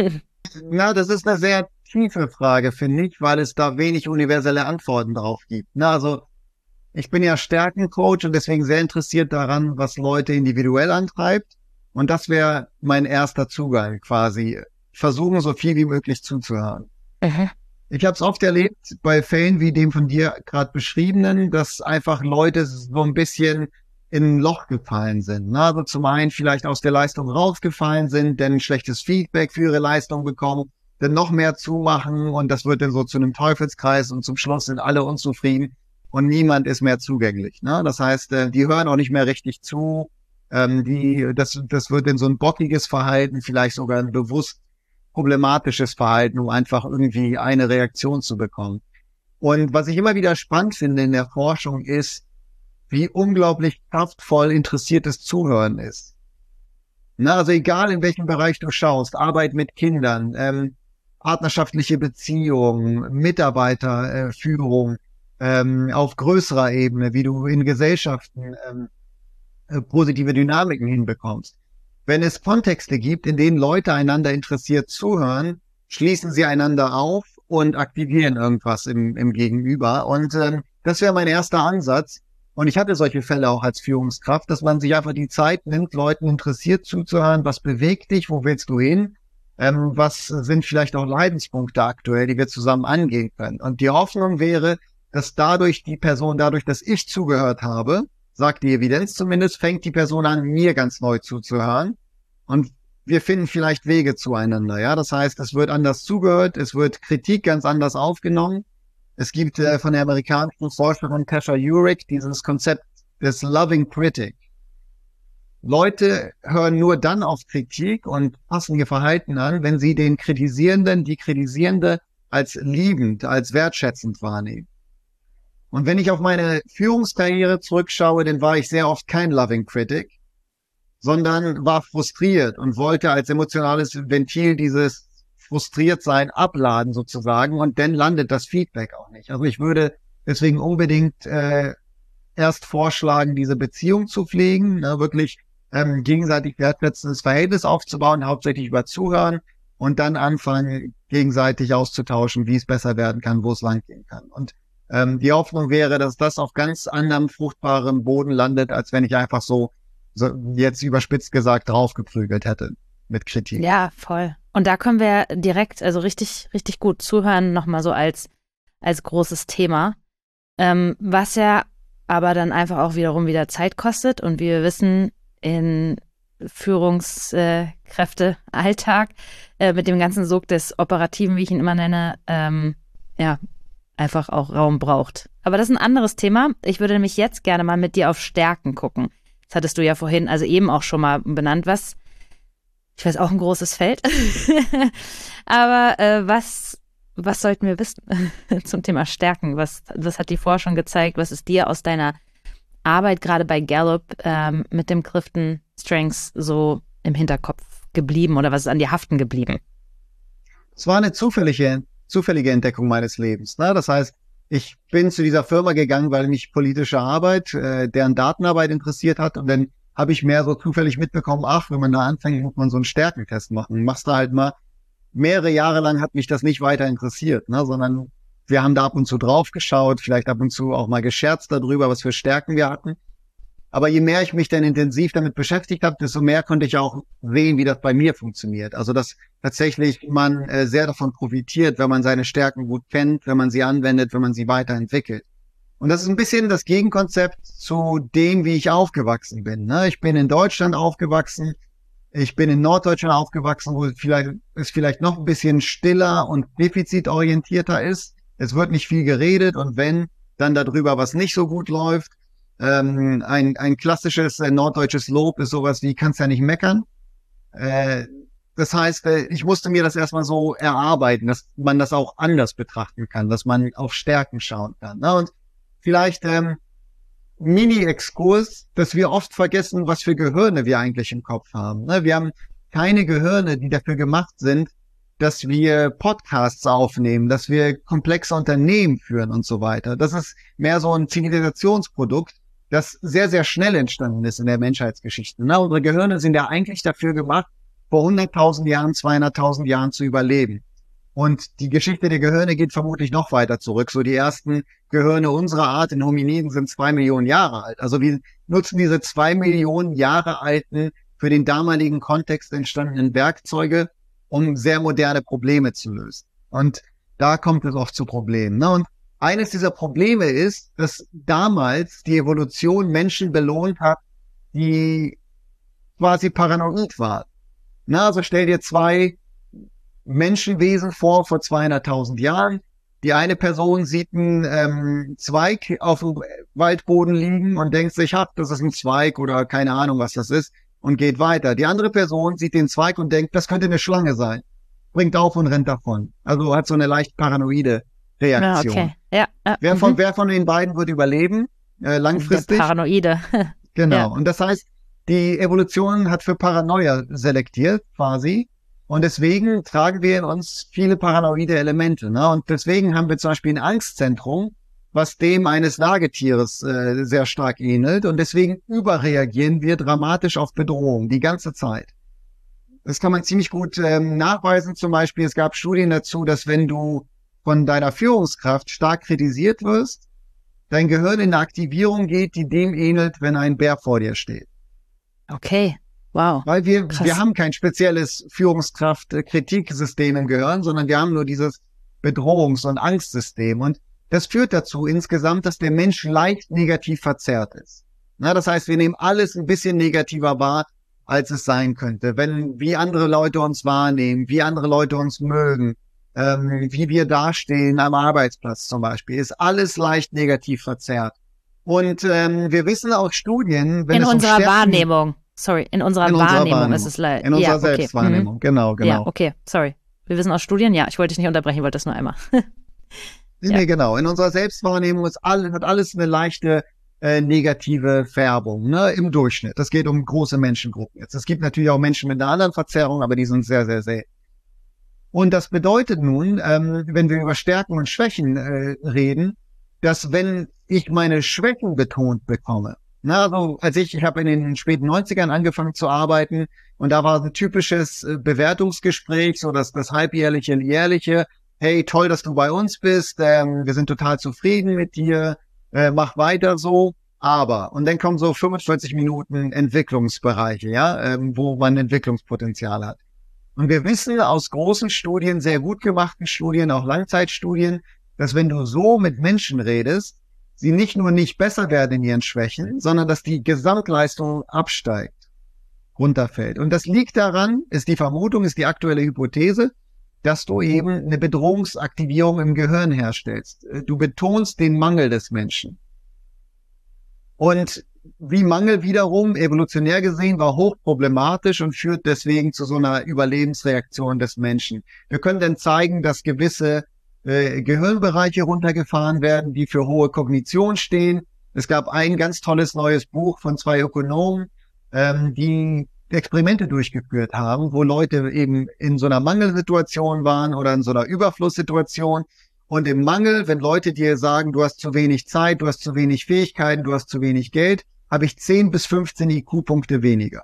Na, das ist eine sehr tiefe Frage, finde ich, weil es da wenig universelle Antworten drauf gibt. Na, also ich bin ja Stärkencoach und deswegen sehr interessiert daran, was Leute individuell antreibt. Und das wäre mein erster Zugang quasi. Versuchen, so viel wie möglich zuzuhören. Mhm. Ich habe es oft erlebt bei Fällen wie dem von dir gerade beschriebenen, dass einfach Leute so ein bisschen in ein Loch gefallen sind. Ne? Also zum einen vielleicht aus der Leistung rausgefallen sind, denn ein schlechtes Feedback für ihre Leistung bekommen, dann noch mehr zumachen und das wird dann so zu einem Teufelskreis und zum Schluss sind alle unzufrieden und niemand ist mehr zugänglich. Ne? Das heißt, äh, die hören auch nicht mehr richtig zu. Ähm, die, das, das wird in so ein bockiges Verhalten, vielleicht sogar ein bewusst problematisches Verhalten, um einfach irgendwie eine Reaktion zu bekommen. Und was ich immer wieder spannend finde in der Forschung ist, wie unglaublich kraftvoll interessiertes Zuhören ist. Na, also egal in welchem Bereich du schaust, Arbeit mit Kindern, ähm, partnerschaftliche Beziehungen, Mitarbeiterführung, ähm, auf größerer Ebene, wie du in Gesellschaften ähm, äh, positive Dynamiken hinbekommst. Wenn es Kontexte gibt, in denen Leute einander interessiert zuhören, schließen sie einander auf und aktivieren irgendwas im, im Gegenüber. Und ähm, das wäre mein erster Ansatz. Und ich hatte solche Fälle auch als Führungskraft, dass man sich einfach die Zeit nimmt, Leuten interessiert zuzuhören, was bewegt dich, wo willst du hin, ähm, was sind vielleicht auch Leidenspunkte aktuell, die wir zusammen angehen können. Und die Hoffnung wäre, dass dadurch die Person, dadurch, dass ich zugehört habe, sagt die Evidenz zumindest, fängt die Person an, mir ganz neu zuzuhören. Und wir finden vielleicht Wege zueinander. Ja, das heißt, es wird anders zugehört, es wird Kritik ganz anders aufgenommen. Es gibt äh, von der amerikanischen Forscherin Tasha Eurich dieses Konzept des Loving Critic. Leute hören nur dann auf Kritik und passen ihr Verhalten an, wenn sie den Kritisierenden, die Kritisierende als liebend, als wertschätzend wahrnehmen. Und wenn ich auf meine Führungskarriere zurückschaue, dann war ich sehr oft kein Loving Critic, sondern war frustriert und wollte als emotionales Ventil dieses Frustriertsein abladen sozusagen und dann landet das Feedback auch nicht. Also ich würde deswegen unbedingt äh, erst vorschlagen, diese Beziehung zu pflegen, ne, wirklich ähm, gegenseitig wertschätzendes Verhältnis aufzubauen, hauptsächlich über Zuhören und dann anfangen, gegenseitig auszutauschen, wie es besser werden kann, wo es lang gehen kann. Und ähm, die Hoffnung wäre, dass das auf ganz anderem fruchtbarem Boden landet, als wenn ich einfach so, so jetzt überspitzt gesagt draufgeprügelt hätte mit Kritik. Ja, voll. Und da können wir direkt, also richtig, richtig gut zuhören, nochmal so als, als großes Thema, ähm, was ja aber dann einfach auch wiederum wieder Zeit kostet und wie wir wissen, in Führungskräfte-Alltag äh, mit dem ganzen Sog des Operativen, wie ich ihn immer nenne, ähm, ja, einfach auch Raum braucht. Aber das ist ein anderes Thema. Ich würde nämlich jetzt gerne mal mit dir auf Stärken gucken. Das hattest du ja vorhin, also eben auch schon mal benannt, was ich weiß, auch ein großes Feld. Aber äh, was, was sollten wir wissen zum Thema Stärken? Was, was hat die Forschung gezeigt? Was ist dir aus deiner Arbeit gerade bei Gallup ähm, mit dem Clifton Strengths so im Hinterkopf geblieben oder was ist an dir haften geblieben? Es war eine zufällige, zufällige Entdeckung meines Lebens. Ne? Das heißt, ich bin zu dieser Firma gegangen, weil mich politische Arbeit, äh, deren Datenarbeit interessiert hat und dann habe ich mehr so zufällig mitbekommen, ach, wenn man da anfängt, muss man so einen Stärkentest machen. Machst du halt mal. Mehrere Jahre lang hat mich das nicht weiter interessiert, ne, sondern wir haben da ab und zu drauf geschaut, vielleicht ab und zu auch mal gescherzt darüber, was für Stärken wir hatten. Aber je mehr ich mich dann intensiv damit beschäftigt habe, desto mehr konnte ich auch sehen, wie das bei mir funktioniert. Also dass tatsächlich man äh, sehr davon profitiert, wenn man seine Stärken gut kennt, wenn man sie anwendet, wenn man sie weiterentwickelt. Und das ist ein bisschen das Gegenkonzept zu dem, wie ich aufgewachsen bin. Ne? Ich bin in Deutschland aufgewachsen, ich bin in Norddeutschland aufgewachsen, wo es vielleicht, es vielleicht noch ein bisschen stiller und defizitorientierter ist. Es wird nicht viel geredet und wenn, dann darüber, was nicht so gut läuft. Ähm, ein, ein klassisches äh, norddeutsches Lob ist sowas wie, kannst ja nicht meckern. Äh, das heißt, äh, ich musste mir das erstmal so erarbeiten, dass man das auch anders betrachten kann, dass man auf Stärken schauen kann. Ne? Und vielleicht ähm, Mini-Exkurs, dass wir oft vergessen, was für Gehirne wir eigentlich im Kopf haben. Ne? Wir haben keine Gehirne, die dafür gemacht sind, dass wir Podcasts aufnehmen, dass wir komplexe Unternehmen führen und so weiter. Das ist mehr so ein Zivilisationsprodukt, das sehr, sehr schnell entstanden ist in der Menschheitsgeschichte. Na, unsere Gehirne sind ja eigentlich dafür gemacht, vor hunderttausend Jahren, zweihunderttausend Jahren zu überleben. Und die Geschichte der Gehirne geht vermutlich noch weiter zurück. So die ersten Gehirne unserer Art in Hominiden sind zwei Millionen Jahre alt. Also wir nutzen diese zwei Millionen Jahre alten, für den damaligen Kontext entstandenen Werkzeuge, um sehr moderne Probleme zu lösen. Und da kommt es oft zu Problemen. Ne? Und eines dieser Probleme ist, dass damals die Evolution Menschen belohnt hat, die quasi paranoid waren. Na, also stell dir zwei Menschenwesen vor, vor zweihunderttausend Jahren. Die eine Person sieht einen ähm, Zweig auf dem Waldboden liegen und denkt sich, ach, das ist ein Zweig oder keine Ahnung, was das ist, und geht weiter. Die andere Person sieht den Zweig und denkt, das könnte eine Schlange sein. Bringt auf und rennt davon. Also hat so eine leicht paranoide Reaktion. Ja, okay. Ja, äh, wer, von, mhm. wer von den beiden wird überleben, äh, langfristig? Der Paranoide. Genau. Ja. Und das heißt, die Evolution hat für Paranoia selektiert, quasi. Und deswegen tragen wir in uns viele paranoide Elemente. Ne? Und deswegen haben wir zum Beispiel ein Angstzentrum, was dem eines Nagetieres äh, sehr stark ähnelt. Und deswegen überreagieren wir dramatisch auf Bedrohung die ganze Zeit. Das kann man ziemlich gut ähm, nachweisen. Zum Beispiel, es gab Studien dazu, dass wenn du von deiner Führungskraft stark kritisiert wirst, dein Gehirn in eine Aktivierung geht, die dem ähnelt, wenn ein Bär vor dir steht. Okay, wow. Weil wir, Krass. wir haben kein spezielles Führungskraft-Kritiksystem im Gehirn, sondern wir haben nur dieses Bedrohungs- und Angstsystem. Und das führt dazu insgesamt, dass der Mensch leicht negativ verzerrt ist. Na, das heißt, wir nehmen alles ein bisschen negativer wahr, als es sein könnte. Wenn, wie andere Leute uns wahrnehmen, wie andere Leute uns mögen, ähm, wie wir dastehen am Arbeitsplatz zum Beispiel, ist alles leicht negativ verzerrt. Und ähm, wir wissen auch Studien, wenn in es um unserer Stärken, Wahrnehmung. Sorry, in unserer, in unserer Wahrnehmung, Wahrnehmung ist es leider. in unserer ja, okay. Selbstwahrnehmung, Mhm. genau, genau. Ja, okay, sorry. Wir wissen aus Studien, ja, ich wollte dich nicht unterbrechen, ich wollte das nur einmal. Nee, Ja. nee, genau. In unserer Selbstwahrnehmung ist all, hat alles eine leichte äh, negative Färbung, ne, im Durchschnitt. Das geht um große Menschengruppen jetzt. Es gibt natürlich auch Menschen mit einer anderen Verzerrung, aber die sind sehr, sehr selten. Und das bedeutet nun, ähm, wenn wir über Stärken und Schwächen äh, reden, dass wenn ich meine Schwächen betont bekomme, na, also als ich, ich habe in den späten neunzigern angefangen zu arbeiten und da war ein typisches äh, Bewertungsgespräch, so dass das halbjährliche, jährliche, hey, toll, dass du bei uns bist, ähm, wir sind total zufrieden mit dir, äh, mach weiter so, aber, und dann kommen so fünfundvierzig Minuten Entwicklungsbereiche, ja, ähm, wo man Entwicklungspotenzial hat. Und wir wissen aus großen Studien, sehr gut gemachten Studien, auch Langzeitstudien, dass wenn du so mit Menschen redest, sie nicht nur nicht besser werden in ihren Schwächen, sondern dass die Gesamtleistung absteigt, runterfällt. Und das liegt daran, ist die Vermutung, ist die aktuelle Hypothese, dass du eben eine Bedrohungsaktivierung im Gehirn herstellst. Du betonst den Mangel des Menschen. Und wie Mangel wiederum, evolutionär gesehen, war hochproblematisch und führt deswegen zu so einer Überlebensreaktion des Menschen. Wir können dann zeigen, dass gewisse äh, Gehirnbereiche runtergefahren werden, die für hohe Kognition stehen. Es gab ein ganz tolles neues Buch von zwei Ökonomen, ähm, die Experimente durchgeführt haben, wo Leute eben in so einer Mangelsituation waren oder in so einer Überflusssituation. Und im Mangel, wenn Leute dir sagen, du hast zu wenig Zeit, du hast zu wenig Fähigkeiten, du hast zu wenig Geld, habe ich zehn bis fünfzehn I Q-Punkte weniger.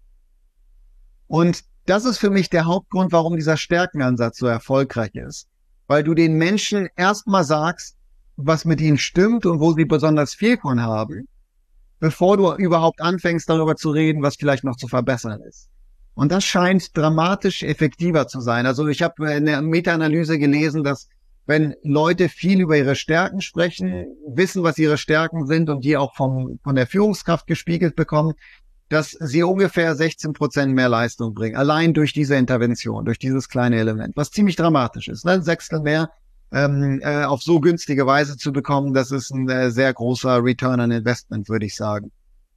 Und das ist für mich der Hauptgrund, warum dieser Stärkenansatz so erfolgreich ist. Weil du den Menschen erstmal sagst, was mit ihnen stimmt und wo sie besonders viel von haben, bevor du überhaupt anfängst, darüber zu reden, was vielleicht noch zu verbessern ist. Und das scheint dramatisch effektiver zu sein. Also ich habe in der Meta-Analyse gelesen, dass wenn Leute viel über ihre Stärken sprechen, wissen, was ihre Stärken sind und die auch vom, von der Führungskraft gespiegelt bekommen, dass sie ungefähr sechzehn Prozent mehr Leistung bringen. Allein durch diese Intervention, durch dieses kleine Element, was ziemlich dramatisch ist. Ne? Ein Sechstel mehr ähm, äh, auf so günstige Weise zu bekommen, das ist ein äh, sehr großer Return on Investment, würde ich sagen.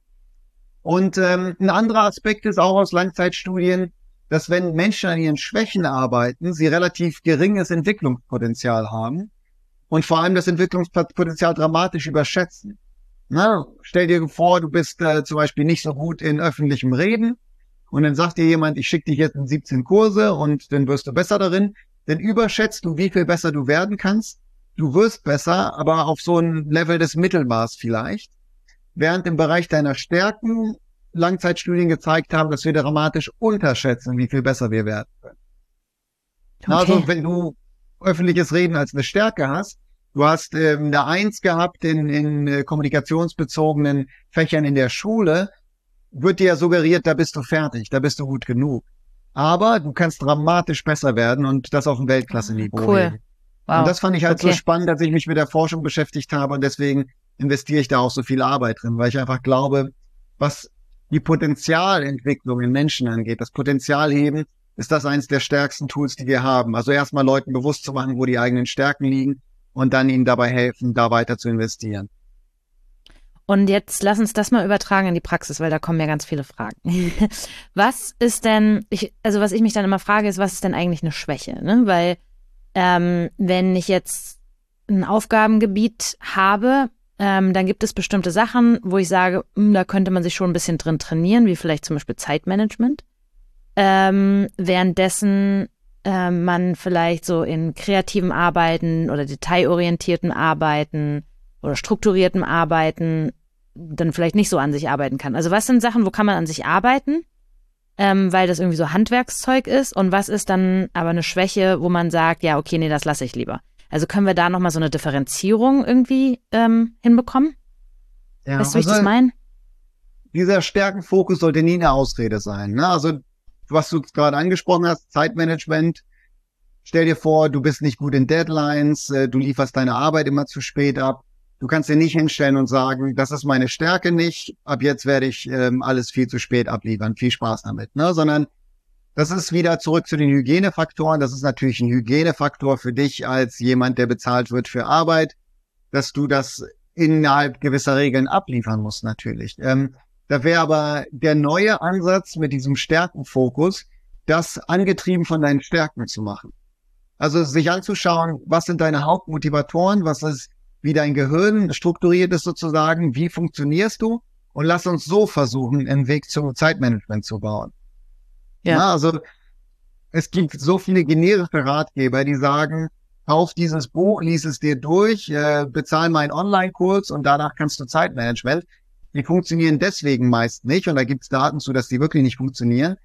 Und ähm, ein anderer Aspekt ist auch aus Langzeitstudien, dass wenn Menschen an ihren Schwächen arbeiten, sie relativ geringes Entwicklungspotenzial haben und vor allem das Entwicklungspotenzial dramatisch überschätzen. Na, stell dir vor, du bist äh, zum Beispiel nicht so gut in öffentlichem Reden und dann sagt dir jemand, ich schicke dich jetzt in siebzehn Kurse und dann wirst du besser darin. Dann überschätzt du, wie viel besser du werden kannst. Du wirst besser, aber auf so ein Level des Mittelmaß vielleicht. Während im Bereich deiner Stärken Langzeitstudien gezeigt haben, dass wir dramatisch unterschätzen, wie viel besser wir werden können. Okay. Also wenn du öffentliches Reden als eine Stärke hast, du hast ähm, eine Eins gehabt in, in äh, kommunikationsbezogenen Fächern in der Schule, wird dir ja suggeriert, da bist du fertig, da bist du gut genug. Aber du kannst dramatisch besser werden und das auf dem Weltklasse-Niveau. Cool. Wow. Und das fand ich halt okay. so spannend, dass ich mich mit der Forschung beschäftigt habe und deswegen investiere ich da auch so viel Arbeit drin, weil ich einfach glaube, was die Potenzialentwicklung in Menschen angeht, das Potenzialheben, ist das eines der stärksten Tools, die wir haben. Also erstmal Leuten bewusst zu machen, wo die eigenen Stärken liegen und dann ihnen dabei helfen, da weiter zu investieren. Und jetzt lass uns das mal übertragen in die Praxis, weil da kommen ja ganz viele Fragen. Was ist denn, ich, also was ich mich dann immer frage, ist, was ist denn eigentlich eine Schwäche? Ne? Weil ähm, wenn ich jetzt ein Aufgabengebiet habe, Ähm, dann gibt es bestimmte Sachen, wo ich sage, mh, da könnte man sich schon ein bisschen drin trainieren, wie vielleicht zum Beispiel Zeitmanagement. Ähm, währenddessen äh, man vielleicht so in kreativem Arbeiten oder detailorientiertem Arbeiten oder strukturiertem Arbeiten dann vielleicht nicht so an sich arbeiten kann. Also was sind Sachen, wo kann man an sich arbeiten, ähm, weil das irgendwie so Handwerkszeug ist, und was ist dann aber eine Schwäche, wo man sagt, ja, okay, nee, das lasse ich lieber. Also können wir da nochmal so eine Differenzierung irgendwie ähm, hinbekommen? Ja, weißt du, wie also ich das meine? Dieser Stärkenfokus sollte nie eine Ausrede sein. Ne? Also was du gerade angesprochen hast, Zeitmanagement. Stell dir vor, du bist nicht gut in Deadlines, äh, du lieferst deine Arbeit immer zu spät ab. Du kannst dir nicht hinstellen und sagen, das ist meine Stärke nicht, ab jetzt werde ich ähm, alles viel zu spät abliefern. Viel Spaß damit. Ne? Sondern das ist wieder zurück zu den Hygienefaktoren. Das ist natürlich ein Hygienefaktor für dich als jemand, der bezahlt wird für Arbeit, dass du das innerhalb gewisser Regeln abliefern musst natürlich. Ähm, da wäre aber der neue Ansatz mit diesem Stärkenfokus, das angetrieben von deinen Stärken zu machen. Also sich anzuschauen, was sind deine Hauptmotivatoren, was ist, wie dein Gehirn strukturiert ist sozusagen, wie funktionierst du, und lass uns so versuchen, einen Weg zum Zeitmanagement zu bauen. Ja. Na, also es gibt so viele generische Ratgeber, die sagen, kauf dieses Buch, lies es dir durch, äh, bezahl meinen Online-Kurs und danach kannst du Zeitmanagement. Die funktionieren deswegen meist nicht, und da gibt es Daten zu, dass die wirklich nicht funktionieren,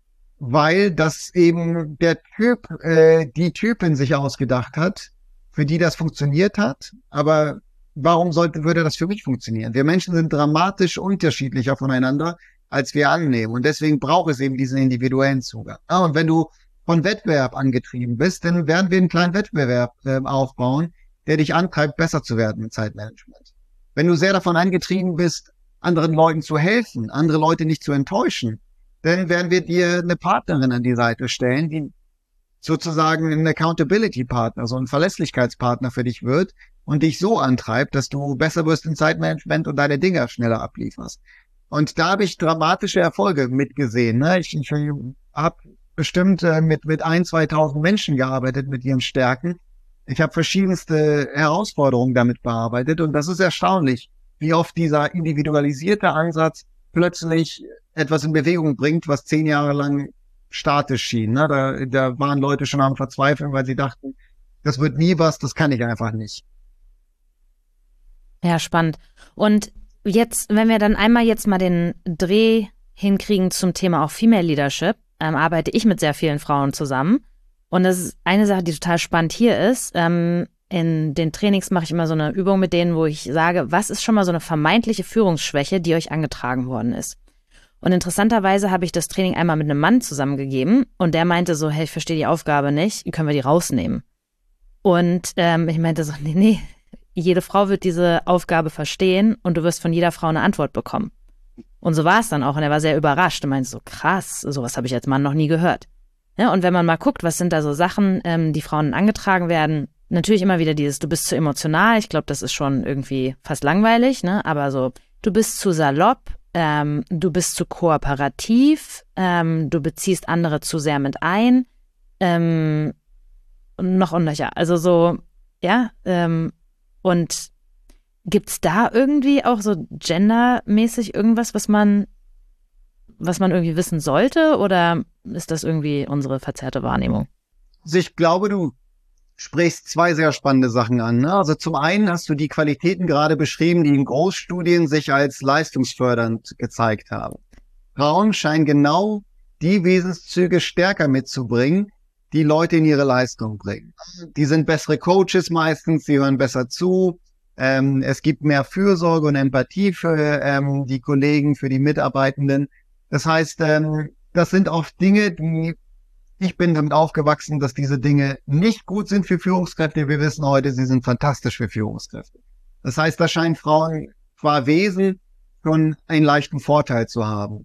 weil das eben der Typ, äh, die Typin sich ausgedacht hat, für die das funktioniert hat. Aber warum sollte, würde das für mich funktionieren? Wir Menschen sind dramatisch unterschiedlicher voneinander, als wir annehmen. Und deswegen braucht es eben diesen individuellen Zugang. Ah, und wenn du von Wettbewerb angetrieben bist, dann werden wir einen kleinen Wettbewerb äh, aufbauen, der dich antreibt, besser zu werden im Zeitmanagement. Wenn du sehr davon angetrieben bist, anderen Leuten zu helfen, andere Leute nicht zu enttäuschen, dann werden wir dir eine Partnerin an die Seite stellen, die sozusagen ein Accountability-Partner, so ein Verlässlichkeitspartner für dich wird und dich so antreibt, dass du besser wirst im Zeitmanagement und deine Dinge schneller ablieferst. Und da habe ich dramatische Erfolge mitgesehen. Ne? Ich, ich habe bestimmt äh, mit mit ein, zweitausend Menschen gearbeitet mit ihren Stärken. Ich habe verschiedenste Herausforderungen damit bearbeitet, und das ist erstaunlich, wie oft dieser individualisierte Ansatz plötzlich etwas in Bewegung bringt, was zehn Jahre lang statisch schien. Ne? Da, da waren Leute schon am Verzweifeln, weil sie dachten, das wird nie was, das kann ich einfach nicht. Ja, spannend. Und jetzt, wenn wir dann einmal jetzt mal den Dreh hinkriegen zum Thema auch Female Leadership, ähm, arbeite ich mit sehr vielen Frauen zusammen. Und das ist eine Sache, die total spannend hier ist. Ähm, in den Trainings mache ich immer so eine Übung mit denen, wo ich sage, was ist schon mal so eine vermeintliche Führungsschwäche, die euch angetragen worden ist? Und interessanterweise habe ich das Training einmal mit einem Mann zusammengegeben, und der meinte so, hey, ich verstehe die Aufgabe nicht, können wir die rausnehmen? Und ähm, ich meinte so, nee, nee, jede Frau wird diese Aufgabe verstehen und du wirst von jeder Frau eine Antwort bekommen. Und so war es dann auch, und er war sehr überrascht und meinte so, krass, sowas habe ich als Mann noch nie gehört. Ja, und wenn man mal guckt, was sind da so Sachen, ähm, die Frauen angetragen werden, natürlich immer wieder dieses, du bist zu emotional, ich glaube, das ist schon irgendwie fast langweilig, ne? Aber so, du bist zu salopp, ähm, du bist zu kooperativ, ähm, du beziehst andere zu sehr mit ein, ähm, noch und nöcher. Also so, ja, ähm, und gibt's da irgendwie auch so gendermäßig irgendwas, was man, was man irgendwie wissen sollte, oder ist das irgendwie unsere verzerrte Wahrnehmung? Also ich glaube, du sprichst zwei sehr spannende Sachen an. Ne? Also zum einen hast du die Qualitäten gerade beschrieben, die in Großstudien sich als leistungsfördernd gezeigt haben. Frauen scheinen genau die Wesenszüge stärker mitzubringen, die Leute in ihre Leistung bringen. Die sind bessere Coaches meistens, sie hören besser zu. Ähm, es gibt mehr Fürsorge und Empathie für ähm, die Kollegen, für die Mitarbeitenden. Das heißt, ähm, das sind oft Dinge, die ich bin damit aufgewachsen, dass diese Dinge nicht gut sind für Führungskräfte. Wir wissen heute, sie sind fantastisch für Führungskräfte. Das heißt, da scheinen Frauen qua Wesen schon einen leichten Vorteil zu haben.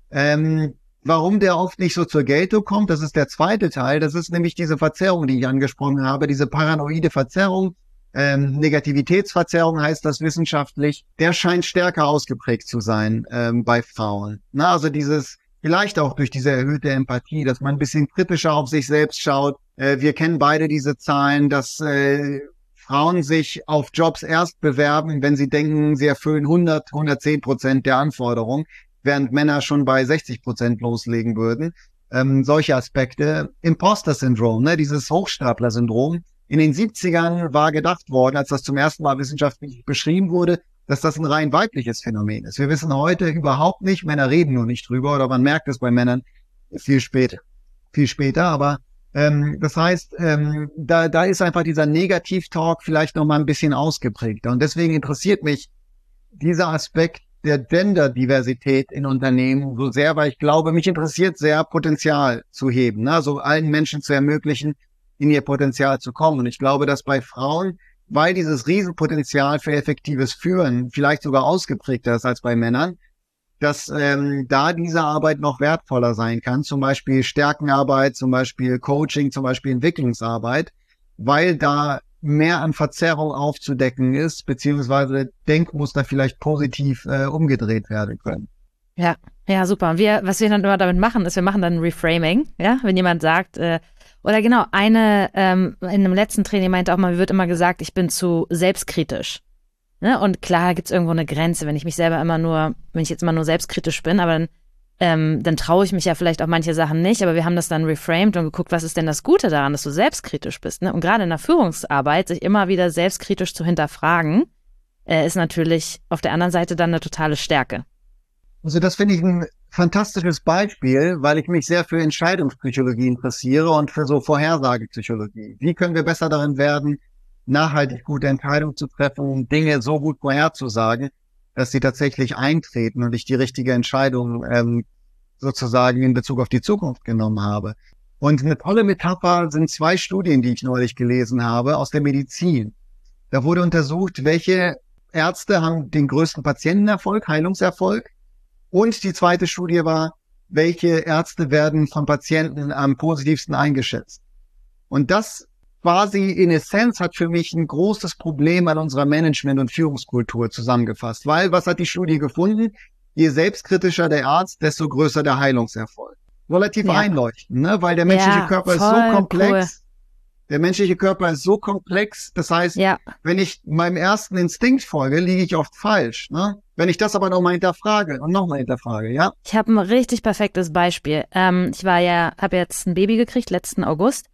Ähm, warum der oft nicht so zur Geltung kommt, das ist der zweite Teil. Das ist nämlich diese Verzerrung, die ich angesprochen habe, diese paranoide Verzerrung. Ähm, Negativitätsverzerrung heißt das wissenschaftlich. Der scheint stärker ausgeprägt zu sein ähm, bei Frauen. Na, also dieses Vielleicht auch durch diese erhöhte Empathie, dass man ein bisschen kritischer auf sich selbst schaut. Äh, wir kennen beide diese Zahlen, dass äh, Frauen sich auf Jobs erst bewerben, wenn sie denken, sie erfüllen hundert, hundertzehn Prozent der Anforderungen, während Männer schon bei sechzig Prozent loslegen würden. Ähm, solche Aspekte. Imposter-Syndrom, ne, dieses Hochstapler-Syndrom. In den siebzigern war gedacht worden, als das zum ersten Mal wissenschaftlich beschrieben wurde, dass das ein rein weibliches Phänomen ist. Wir wissen heute überhaupt nicht, Männer reden nur nicht drüber, oder man merkt es bei Männern viel später. Viel später, aber ähm, das heißt, ähm, da, da ist einfach dieser Negativ-Talk vielleicht noch mal ein bisschen ausgeprägter. Und deswegen interessiert mich dieser Aspekt der Gender-Diversität in Unternehmen so sehr, weil ich glaube, mich interessiert sehr, Potenzial zu heben, ne? Also allen Menschen zu ermöglichen, in ihr Potenzial zu kommen. Und ich glaube, dass bei Frauen, weil dieses Riesenpotenzial für effektives Führen vielleicht sogar ausgeprägter ist als bei Männern, dass ähm, da diese Arbeit noch wertvoller sein kann, zum Beispiel Stärkenarbeit, zum Beispiel Coaching, zum Beispiel Entwicklungsarbeit, weil da mehr an Verzerrung aufzudecken ist, beziehungsweise Denkmuster vielleicht positiv äh, umgedreht werden können. Ja, ja, super. Und wir, was wir dann immer damit machen, ist, wir machen dann Reframing, ja, wenn jemand sagt, äh, oder genau, eine ähm, in einem letzten Training meinte auch mal, mir wird immer gesagt, ich bin zu selbstkritisch. Ne? Und klar gibt es irgendwo eine Grenze, wenn ich mich selber immer nur, wenn ich jetzt immer nur selbstkritisch bin, aber dann, ähm, dann traue ich mich ja vielleicht auch manche Sachen nicht, aber wir haben das dann reframed und geguckt, was ist denn das Gute daran, dass du selbstkritisch bist. Ne? Und gerade in der Führungsarbeit, sich immer wieder selbstkritisch zu hinterfragen, äh, ist natürlich auf der anderen Seite dann eine totale Stärke. Also das finde ich ein fantastisches Beispiel, weil ich mich sehr für Entscheidungspsychologie interessiere und für so Vorhersagepsychologie. Wie können wir besser darin werden, nachhaltig gute Entscheidungen zu treffen, Dinge so gut vorherzusagen, dass sie tatsächlich eintreten und ich die richtige Entscheidung ähm, sozusagen in Bezug auf die Zukunft genommen habe. Und eine tolle Metapher sind zwei Studien, die ich neulich gelesen habe, aus der Medizin. Da wurde untersucht, welche Ärzte haben den größten Patientenerfolg, Heilungserfolg. Und die zweite Studie war, welche Ärzte werden von Patienten am positivsten eingeschätzt. Und das quasi in Essenz hat für mich ein großes Problem an unserer Management- und Führungskultur zusammengefasst. Weil, was hat die Studie gefunden? Je selbstkritischer der Arzt, desto größer der Heilungserfolg. Relativ ja. einleuchtend, ne? Weil der menschliche ja, Körper ist so komplex. Cool. Der menschliche Körper ist so komplex. Das heißt, ja. wenn ich meinem ersten Instinkt folge, liege ich oft falsch, ne? Wenn ich das aber nochmal hinterfrage und nochmal hinterfrage, ja? Ich habe ein richtig perfektes Beispiel. Ähm, ich war ja, habe jetzt ein Baby gekriegt, letzten August.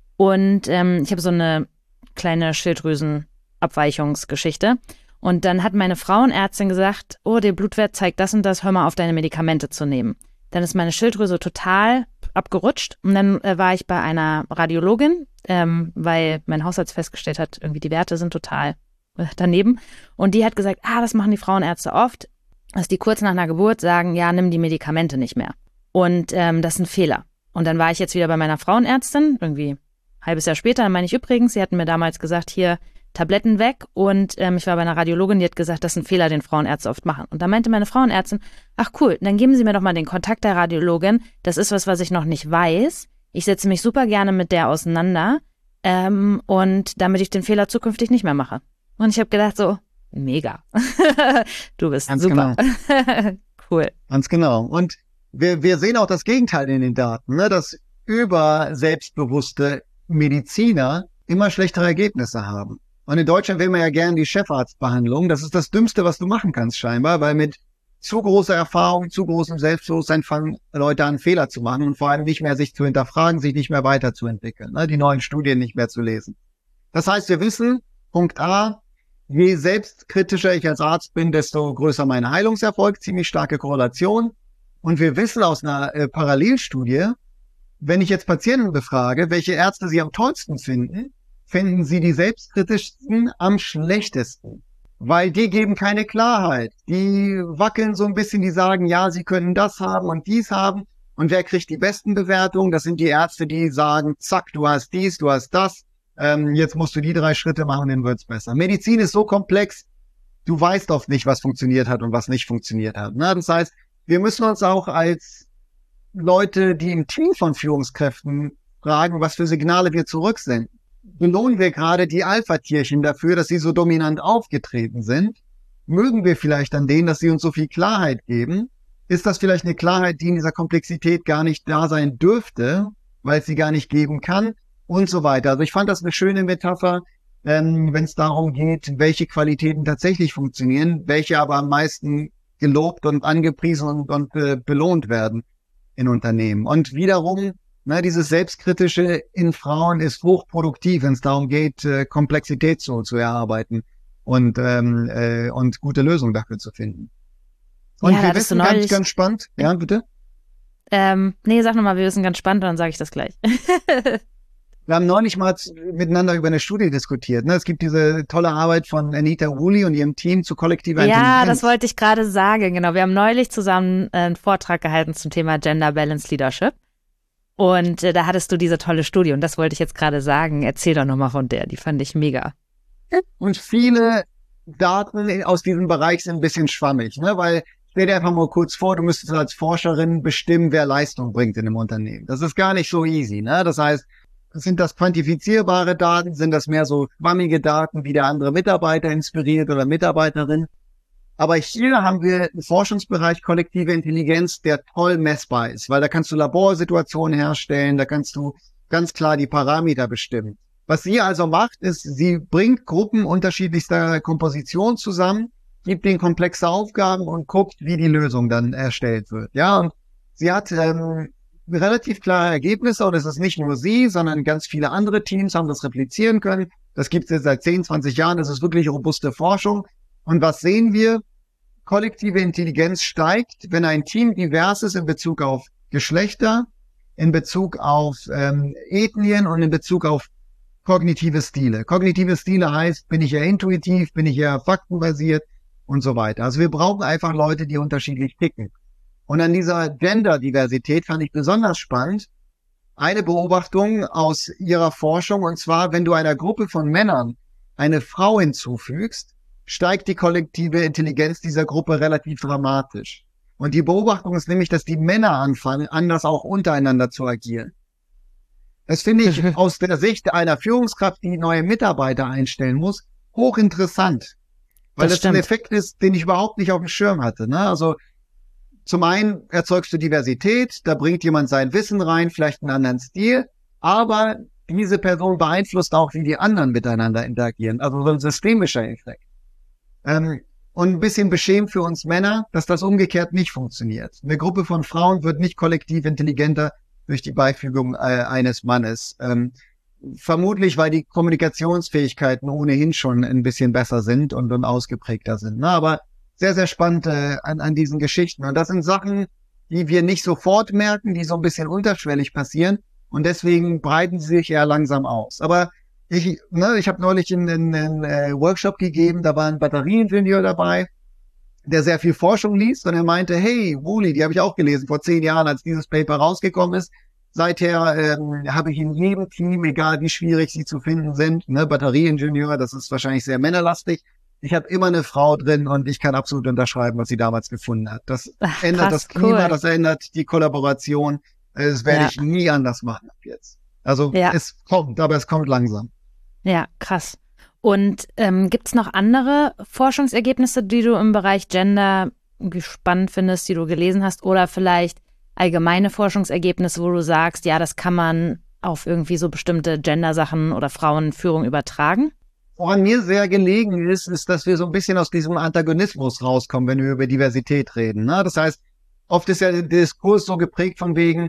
Und ähm, ich habe so eine kleine Schilddrüsenabweichungsgeschichte. Und dann hat meine Frauenärztin gesagt, oh, der Blutwert zeigt das und das, hör mal auf, deine Medikamente zu nehmen. Dann ist meine Schilddrüse total abgerutscht. Und dann äh, war ich bei einer Radiologin, ähm, weil mein Hausarzt festgestellt hat, irgendwie die Werte sind total äh, daneben. Und die hat gesagt, ah, das machen die Frauenärzte oft, dass die kurz nach einer Geburt sagen, ja, nimm die Medikamente nicht mehr. Und ähm, das ist ein Fehler. Und dann war ich jetzt wieder bei meiner Frauenärztin, irgendwie ein halbes Jahr später, dann meine ich übrigens, sie hatten mir damals gesagt, hier, Tabletten weg, und ähm, ich war bei einer Radiologin, die hat gesagt, das ist ein Fehler, den Frauenärzte oft machen. Und da meinte meine Frauenärztin, ach cool, dann geben Sie mir doch mal den Kontakt der Radiologin, das ist was, was ich noch nicht weiß. Ich setze mich super gerne mit der auseinander, ähm, und damit ich den Fehler zukünftig nicht mehr mache. Und ich habe gedacht so, mega, du bist Ganz super. Genau. Cool. Ganz genau. Und wir, wir sehen auch das Gegenteil in den Daten, ne? Dass über selbstbewusste Mediziner immer schlechtere Ergebnisse haben. Und in Deutschland will man ja gerne die Chefarztbehandlung. Das ist das Dümmste, was du machen kannst scheinbar, weil mit zu großer Erfahrung, zu großem Selbstbewusstsein fangen Leute an, Fehler zu machen und vor allem nicht mehr sich zu hinterfragen, sich nicht mehr weiterzuentwickeln, ne? Die neuen Studien nicht mehr zu lesen. Das heißt, wir wissen, Punkt A, je selbstkritischer ich als Arzt bin, desto größer mein Heilungserfolg, ziemlich starke Korrelation. Und wir wissen aus einer äh, Parallelstudie, wenn ich jetzt Patienten befrage, welche Ärzte sie am tollsten finden, finden sie die selbstkritischsten am schlechtesten. Weil die geben keine Klarheit. Die wackeln so ein bisschen, die sagen, ja, sie können das haben und dies haben. Und wer kriegt die besten Bewertungen? Das sind die Ärzte, die sagen, zack, du hast dies, du hast das. Ähm, jetzt musst du die drei Schritte machen, dann wird's besser. Medizin ist so komplex, du weißt oft nicht, was funktioniert hat und was nicht funktioniert hat. Ne? Das heißt, wir müssen uns auch als Leute, die im Team von Führungskräften fragen, was für Signale wir zurücksenden. Belohnen wir gerade die Alpha-Tierchen dafür, dass sie so dominant aufgetreten sind? Mögen wir vielleicht an denen, dass sie uns so viel Klarheit geben? Ist das vielleicht eine Klarheit, die in dieser Komplexität gar nicht da sein dürfte, weil es sie gar nicht geben kann? Und so weiter. Also ich fand das eine schöne Metapher, ähm, wenn es darum geht, welche Qualitäten tatsächlich funktionieren, welche aber am meisten gelobt und angepriesen und, und äh, belohnt werden in Unternehmen. Und wiederum, ne, dieses Selbstkritische in Frauen ist hochproduktiv, wenn es darum geht, äh, Komplexität zu, zu erarbeiten und, ähm, äh, und gute Lösungen dafür zu finden. Und ja, wir wissen ganz, ganz spannend. Ja, bitte? Ähm, nee, sag nochmal, wir wissen ganz spannend, dann sage ich das gleich. Wir haben neulich mal miteinander über eine Studie diskutiert. Ne? Es gibt diese tolle Arbeit von Anita Woolley und ihrem Team zu kollektiver Intelligenz. Ja, das wollte ich gerade sagen. Genau, wir haben neulich zusammen einen Vortrag gehalten zum Thema Gender Balanced Leadership. Und äh, da hattest du diese tolle Studie und das wollte ich jetzt gerade sagen. Erzähl doch nochmal von der, die fand ich mega. Und viele Daten aus diesem Bereich sind ein bisschen schwammig, ne? Weil stell dir einfach mal kurz vor, du müsstest als Forscherin bestimmen, wer Leistung bringt in einem Unternehmen. Das ist gar nicht so easy, ne? Das heißt, sind das quantifizierbare Daten? Sind das mehr so schwammige Daten, wie der andere Mitarbeiter inspiriert oder Mitarbeiterin? Aber hier haben wir einen Forschungsbereich kollektive Intelligenz, der toll messbar ist, weil da kannst du Laborsituationen herstellen, da kannst du ganz klar die Parameter bestimmen. Was sie also macht, ist, sie bringt Gruppen unterschiedlichster Komposition zusammen, gibt denen komplexe Aufgaben und guckt, wie die Lösung dann erstellt wird. Ja, und sie hat ähm, relativ klare Ergebnisse und es ist nicht nur sie, sondern ganz viele andere Teams haben das replizieren können. Das gibt es jetzt seit zehn, zwanzig Jahren. Das ist wirklich robuste Forschung. Und was sehen wir? Kollektive Intelligenz steigt, wenn ein Team divers ist in Bezug auf Geschlechter, in Bezug auf ähm, Ethnien und in Bezug auf kognitive Stile. Kognitive Stile heißt, bin ich eher intuitiv, bin ich eher faktenbasiert und so weiter. Also wir brauchen einfach Leute, die unterschiedlich ticken. Und an dieser Gender-Diversität fand ich besonders spannend eine Beobachtung aus ihrer Forschung, und zwar, wenn du einer Gruppe von Männern eine Frau hinzufügst, steigt die kollektive Intelligenz dieser Gruppe relativ dramatisch. Und die Beobachtung ist nämlich, dass die Männer anfangen, anders auch untereinander zu agieren. Das finde ich aus der Sicht einer Führungskraft, die neue Mitarbeiter einstellen muss, hochinteressant. Weil das, das ein Effekt ist, den ich überhaupt nicht auf dem Schirm hatte. Ne? Also zum einen erzeugst du Diversität, da bringt jemand sein Wissen rein, vielleicht einen anderen Stil, aber diese Person beeinflusst auch, wie die anderen miteinander interagieren. Also so ein systemischer Effekt. Ähm, und ein bisschen beschämt für uns Männer, dass das umgekehrt nicht funktioniert. Eine Gruppe von Frauen wird nicht kollektiv intelligenter durch die Beifügung äh, eines Mannes. Ähm, vermutlich, weil die Kommunikationsfähigkeiten ohnehin schon ein bisschen besser sind und, und ausgeprägter sind. Na, aber sehr, sehr spannend äh, an, an diesen Geschichten. Und das sind Sachen, die wir nicht sofort merken, die so ein bisschen unterschwellig passieren. Und deswegen breiten sie sich eher langsam aus. Aber ich, ne, ich habe neulich einen, einen äh, Workshop gegeben, da war ein Batterieingenieur dabei, der sehr viel Forschung liest. Und er meinte, hey, Woolley, die habe ich auch gelesen vor zehn Jahren, als dieses Paper rausgekommen ist. Seither ähm, habe ich in jedem Team, egal wie schwierig sie zu finden sind, ne, Batterieingenieur, das ist wahrscheinlich sehr männerlastig. Ich habe immer eine Frau drin und ich kann absolut unterschreiben, was sie damals gefunden hat. Das Ach, ändert krass, das Klima, cool. Das ändert die Kollaboration. Das werde ja. ich nie anders machen ab jetzt. Also Ja. es kommt, aber es kommt langsam. Ja, krass. Und ähm, gibt es noch andere Forschungsergebnisse, die du im Bereich Gender irgendwie spannend findest, die du gelesen hast? Oder vielleicht allgemeine Forschungsergebnisse, wo du sagst, ja, das kann man auf irgendwie so bestimmte Gender-Sachen oder Frauenführung übertragen? Woran mir sehr gelegen ist, ist, dass wir so ein bisschen aus diesem Antagonismus rauskommen, wenn wir über Diversität reden. Ne? Das heißt, oft ist ja der Diskurs so geprägt von wegen,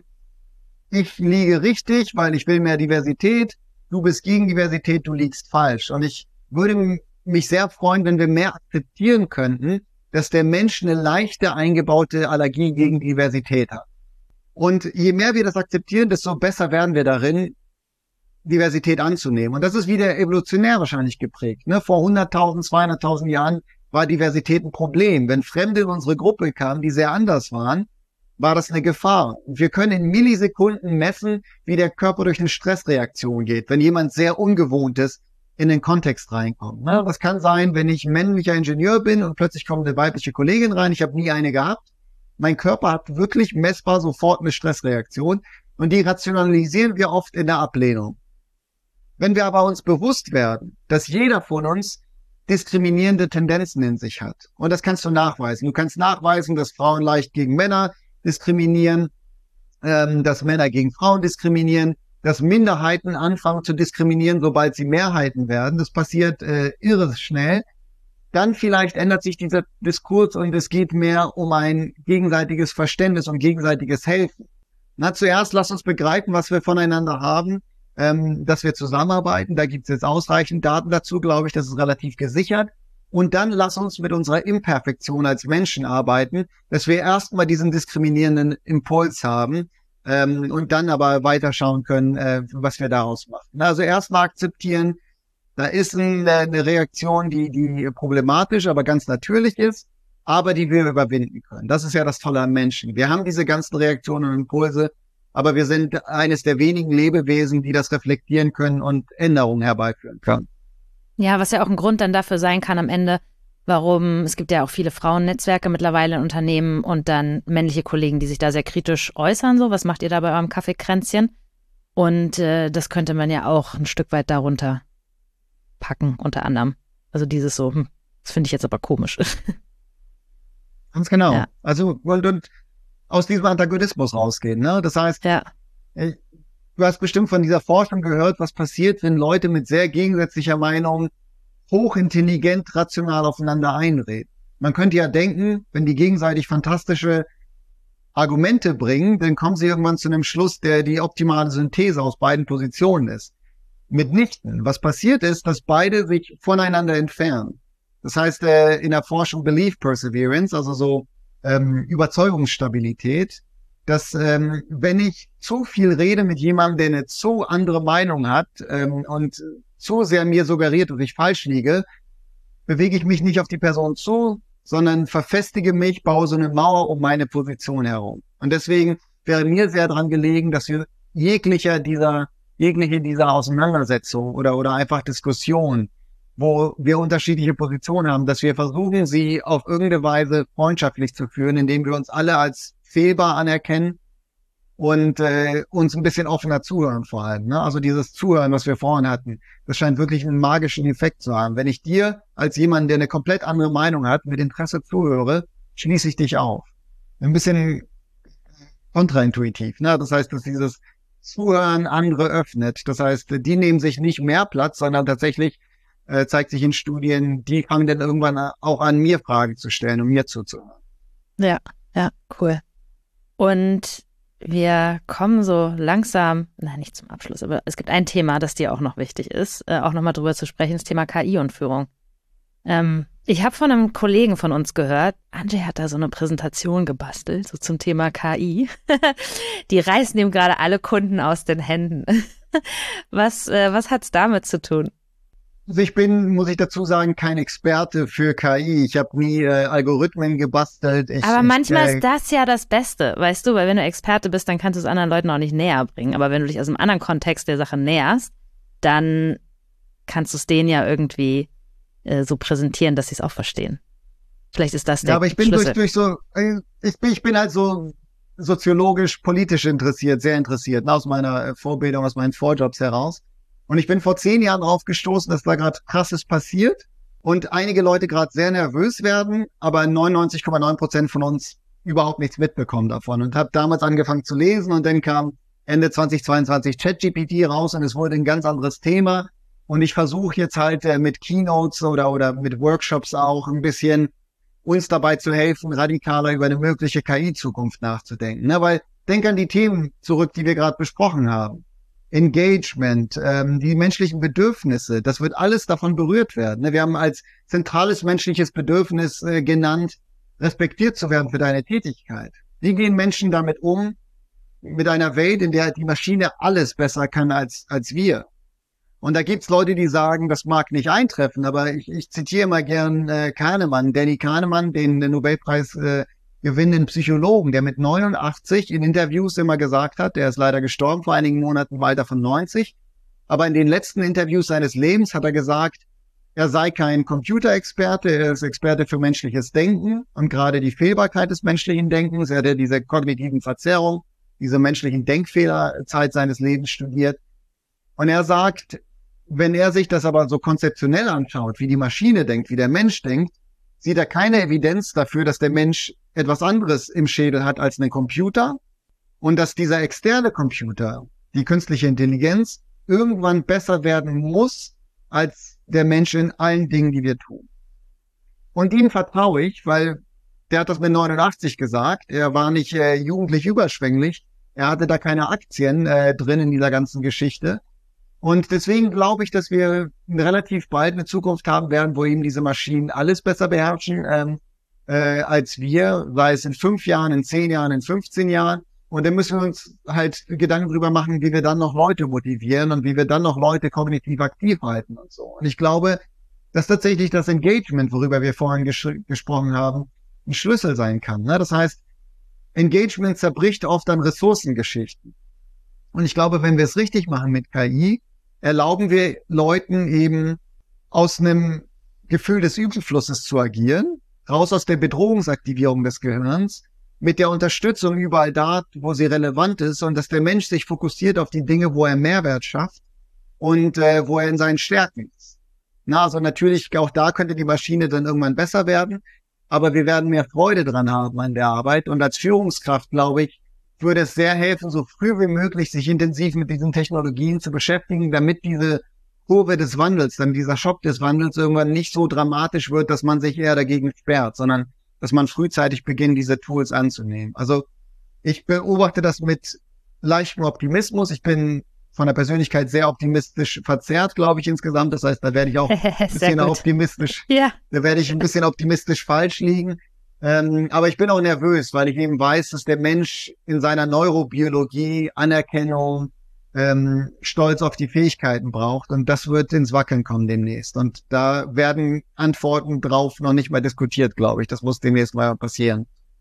ich liege richtig, weil ich will mehr Diversität, du bist gegen Diversität, du liegst falsch. Und ich würde mich sehr freuen, wenn wir mehr akzeptieren könnten, dass der Mensch eine leichte eingebaute Allergie gegen Diversität hat. Und je mehr wir das akzeptieren, desto besser werden wir darin, Diversität anzunehmen. Und das ist wieder evolutionär wahrscheinlich geprägt. Ne? Vor hunderttausend, zweihunderttausend Jahren war Diversität ein Problem. Wenn Fremde in unsere Gruppe kamen, die sehr anders waren, war das eine Gefahr. Wir können in Millisekunden messen, wie der Körper durch eine Stressreaktion geht, wenn jemand sehr Ungewohntes in den Kontext reinkommt. Ne? Das kann sein, wenn ich männlicher Ingenieur bin und plötzlich kommt eine weibliche Kollegin rein, ich habe nie eine gehabt. Mein Körper hat wirklich messbar sofort eine Stressreaktion und die rationalisieren wir oft in der Ablehnung. Wenn wir aber uns bewusst werden, dass jeder von uns diskriminierende Tendenzen in sich hat, und das kannst du nachweisen. Du kannst nachweisen, dass Frauen leicht gegen Männer diskriminieren, ähm, dass Männer gegen Frauen diskriminieren, dass Minderheiten anfangen zu diskriminieren, sobald sie Mehrheiten werden. Das passiert äh, irre schnell. Dann vielleicht ändert sich dieser Diskurs und es geht mehr um ein gegenseitiges Verständnis und gegenseitiges Helfen. Na, zuerst lass uns begreifen, was wir voneinander haben, ähm, dass wir zusammenarbeiten. Da gibt es jetzt ausreichend Daten dazu, glaube ich, das ist relativ gesichert. Und dann lass uns mit unserer Imperfektion als Menschen arbeiten, dass wir erstmal diesen diskriminierenden Impuls haben ähm, und dann aber weiterschauen können, äh, was wir daraus machen. Also erstmal akzeptieren, da ist eine, eine Reaktion, die, die problematisch, aber ganz natürlich ist, aber die wir überwinden können. Das ist ja das Tolle am Menschen. Wir haben diese ganzen Reaktionen und Impulse, aber wir sind eines der wenigen Lebewesen, die das reflektieren können und Änderungen herbeiführen können. Ja, was ja auch ein Grund dann dafür sein kann am Ende, warum, es gibt ja auch viele Frauennetzwerke mittlerweile in Unternehmen und dann männliche Kollegen, die sich da sehr kritisch äußern, so, was macht ihr da bei eurem Kaffeekränzchen? Und äh, das könnte man ja auch ein Stück weit darunter packen, unter anderem. Also dieses so, hm, das finde ich jetzt aber komisch. Ganz genau. Ja. Also, und, und aus diesem Antagonismus rausgehen, ne? Das heißt, Ja. ich, du hast bestimmt von dieser Forschung gehört, was passiert, wenn Leute mit sehr gegensätzlicher Meinung hochintelligent, rational aufeinander einreden. Man könnte ja denken, wenn die gegenseitig fantastische Argumente bringen, dann kommen sie irgendwann zu einem Schluss, der die optimale Synthese aus beiden Positionen ist. Mitnichten. Was passiert ist, dass beide sich voneinander entfernen. Das heißt, äh, in der Forschung Belief Perseverance, also so ähm, Überzeugungsstabilität, dass ähm, wenn ich zu viel rede mit jemandem, der eine zu andere Meinung hat ähm, und zu sehr mir suggeriert, dass ich falsch liege, bewege ich mich nicht auf die Person zu, sondern verfestige mich, baue so eine Mauer um meine Position herum. Und deswegen wäre mir sehr daran gelegen, dass wir jeglicher dieser, jegliche dieser Auseinandersetzung oder, oder einfach Diskussion, wo wir unterschiedliche Positionen haben, dass wir versuchen, sie auf irgendeine Weise freundschaftlich zu führen, indem wir uns alle als fehlbar anerkennen und äh, uns ein bisschen offener zuhören vor allem. Ne? Also dieses Zuhören, was wir vorhin hatten, das scheint wirklich einen magischen Effekt zu haben. Wenn ich dir als jemand, der eine komplett andere Meinung hat, mit Interesse zuhöre, schließe ich dich auf. Ein bisschen kontraintuitiv. Ne? Das heißt, dass dieses Zuhören andere öffnet. Das heißt, die nehmen sich nicht mehr Platz, sondern tatsächlich äh, zeigt sich in Studien, die fangen dann irgendwann auch an, mir Fragen zu stellen und mir zuzuhören. Ja, ja, cool. Und wir kommen so langsam, nein, nicht zum Abschluss, aber es gibt ein Thema, das dir auch noch wichtig ist, äh, auch nochmal drüber zu sprechen, das Thema K I und Führung. Ähm, ich habe von einem Kollegen von uns gehört, Andrzej hat da so eine Präsentation gebastelt, so zum Thema K I. Die reißen ihm gerade alle Kunden aus den Händen. Was, äh, was hat's damit zu tun? Also ich bin, muss ich dazu sagen, kein Experte für K I. Ich habe nie äh, Algorithmen gebastelt. Ich, Aber manchmal ich, äh, ist das ja das Beste, weißt du, weil wenn du Experte bist, dann kannst du es anderen Leuten auch nicht näher bringen. Aber wenn du dich aus einem anderen Kontext der Sache näherst, dann kannst du es denen ja irgendwie äh, so präsentieren, dass sie es auch verstehen. Vielleicht ist das der Ja, aber ich bin Schlüssel. durch, durch so, äh, ich bin, ich bin halt so soziologisch, politisch interessiert, sehr interessiert, ne, aus meiner Vorbildung, aus meinen Vorjobs heraus. Und ich bin vor zehn Jahren darauf gestoßen, dass da gerade Krasses passiert und einige Leute gerade sehr nervös werden, aber neunundneunzig Komma neun Prozent von uns überhaupt nichts mitbekommen davon. Und habe damals angefangen zu lesen und dann kam Ende zweitausendzweiundzwanzig ChatGPT raus und es wurde ein ganz anderes Thema. Und ich versuche jetzt halt äh, mit Keynotes oder oder mit Workshops auch ein bisschen uns dabei zu helfen, radikaler über eine mögliche K I-Zukunft nachzudenken. Ne? Weil denk an die Themen zurück, die wir gerade besprochen haben. Engagement, ähm, die menschlichen Bedürfnisse, das wird alles davon berührt werden. Ne? Wir haben als zentrales menschliches Bedürfnis äh, genannt, respektiert zu werden für deine Tätigkeit. Wie gehen Menschen damit um, mit einer Welt, in der die Maschine alles besser kann als als wir? Und da gibt's Leute, die sagen, das mag nicht eintreffen, aber ich, ich zitiere mal gern äh, Kahnemann, Danny Kahnemann, den, den Nobelpreis äh, gewinnenden Psychologen, der mit neunundachtzig in Interviews immer gesagt hat, der ist leider gestorben vor einigen Monaten im Alter von neunzig, aber in den letzten Interviews seines Lebens hat er gesagt, er sei kein Computerexperte, er ist Experte für menschliches Denken und gerade die Fehlbarkeit des menschlichen Denkens, er hat ja diese kognitiven Verzerrung, diese menschlichen Denkfehler Zeit seines Lebens studiert. Und er sagt, wenn er sich das aber so konzeptionell anschaut, wie die Maschine denkt, wie der Mensch denkt, sieht er keine Evidenz dafür, dass der Mensch etwas anderes im Schädel hat als einen Computer und dass dieser externe Computer, die künstliche Intelligenz, irgendwann besser werden muss als der Mensch in allen Dingen, die wir tun. Und ihm vertraue ich, weil der hat das mit neunundachtzig gesagt, er war nicht äh, jugendlich überschwänglich, er hatte da keine Aktien äh, drin in dieser ganzen Geschichte. Und deswegen glaube ich, dass wir relativ bald eine Zukunft haben werden, wo eben diese Maschinen alles besser beherrschen ähm, äh, als wir, sei es in fünf Jahren, in zehn Jahren, in fünfzehn Jahren. Und dann müssen wir uns halt Gedanken drüber machen, wie wir dann noch Leute motivieren und wie wir dann noch Leute kognitiv aktiv halten und so. Und ich glaube, dass tatsächlich das Engagement, worüber wir vorhin ges- gesprochen haben, ein Schlüssel sein kann. Ne? Das heißt, Engagement zerbricht oft an Ressourcengeschichten. Und ich glaube, wenn wir es richtig machen mit K I, erlauben wir Leuten eben aus einem Gefühl des Überflusses zu agieren, raus aus der Bedrohungsaktivierung des Gehirns, mit der Unterstützung überall da, wo sie relevant ist und dass der Mensch sich fokussiert auf die Dinge, wo er Mehrwert schafft und äh, wo er in seinen Stärken ist. Na, also natürlich, auch da könnte die Maschine dann irgendwann besser werden, aber wir werden mehr Freude dran haben an der Arbeit und als Führungskraft, glaube ich, würde es sehr helfen, so früh wie möglich sich intensiv mit diesen Technologien zu beschäftigen, damit diese Kurve des Wandels, dann dieser Schock des Wandels irgendwann nicht so dramatisch wird, dass man sich eher dagegen sperrt, sondern dass man frühzeitig beginnt, diese Tools anzunehmen. Also ich beobachte das mit leichtem Optimismus. Ich bin von der Persönlichkeit sehr optimistisch verzerrt, glaube ich, insgesamt. Das heißt, da werde ich auch ein bisschen optimistisch, ja. da werde ich ein bisschen optimistisch falsch liegen. Ähm, aber ich bin auch nervös, weil ich eben weiß, dass der Mensch in seiner Neurobiologie Anerkennung, ähm, Stolz auf die Fähigkeiten braucht und das wird ins Wackeln kommen demnächst. Und da werden Antworten drauf noch nicht mal diskutiert, glaube ich. Das muss demnächst mal passieren.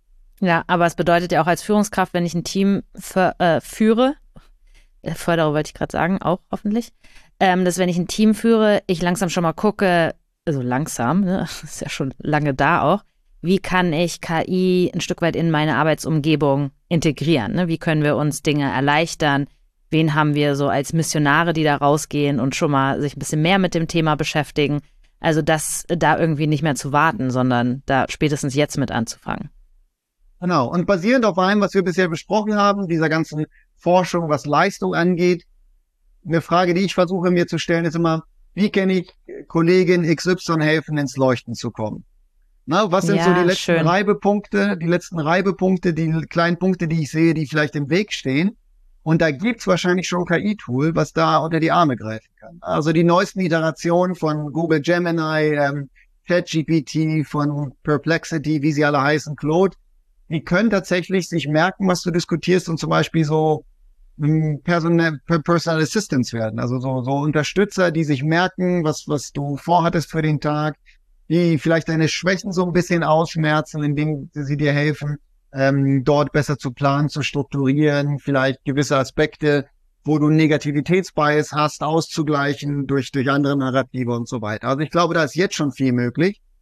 Ja, aber es bedeutet ja auch als Führungskraft, wenn ich ein Team für, äh, führe, äh, fördere wollte ich gerade sagen, auch hoffentlich, ähm, dass wenn ich ein Team führe, ich langsam schon mal gucke, also langsam, ne, ist ja schon lange da auch, wie kann ich K I ein Stück weit in meine Arbeitsumgebung integrieren? Ne? Wie können wir uns Dinge erleichtern? Wen haben wir so als Missionare, die da rausgehen und schon mal sich ein bisschen mehr mit dem Thema beschäftigen? Also das da irgendwie nicht mehr zu warten, sondern da spätestens jetzt mit anzufangen. Genau. Und basierend auf allem, was wir bisher besprochen haben, dieser ganzen Forschung, was Leistung angeht, eine Frage, die ich versuche mir zu stellen, ist immer, wie kann ich Kollegin X Y helfen, ins Leuchten zu kommen? Na, was sind ja, so die letzten schön. Reibepunkte, die letzten Reibepunkte, die kleinen Punkte, die ich sehe, die vielleicht im Weg stehen? Und da gibt's wahrscheinlich schon ein K I-Tool, was da unter die Arme greifen kann. Also die neuesten Iterationen von Google Gemini, ähm, ChatGPT, von Perplexity, wie sie alle heißen, Claude, die können tatsächlich sich merken, was du diskutierst und zum Beispiel so ähm, Personal, Personal Assistants werden. Also so, so Unterstützer, die sich merken, was, was du vorhattest für den Tag, die vielleicht deine Schwächen so ein bisschen ausmerzen, indem sie dir helfen, ähm, dort besser zu planen, zu strukturieren, vielleicht gewisse Aspekte, wo du Negativitätsbias hast, auszugleichen durch durch andere Narrative und so weiter. Also ich glaube, da ist jetzt schon viel möglich.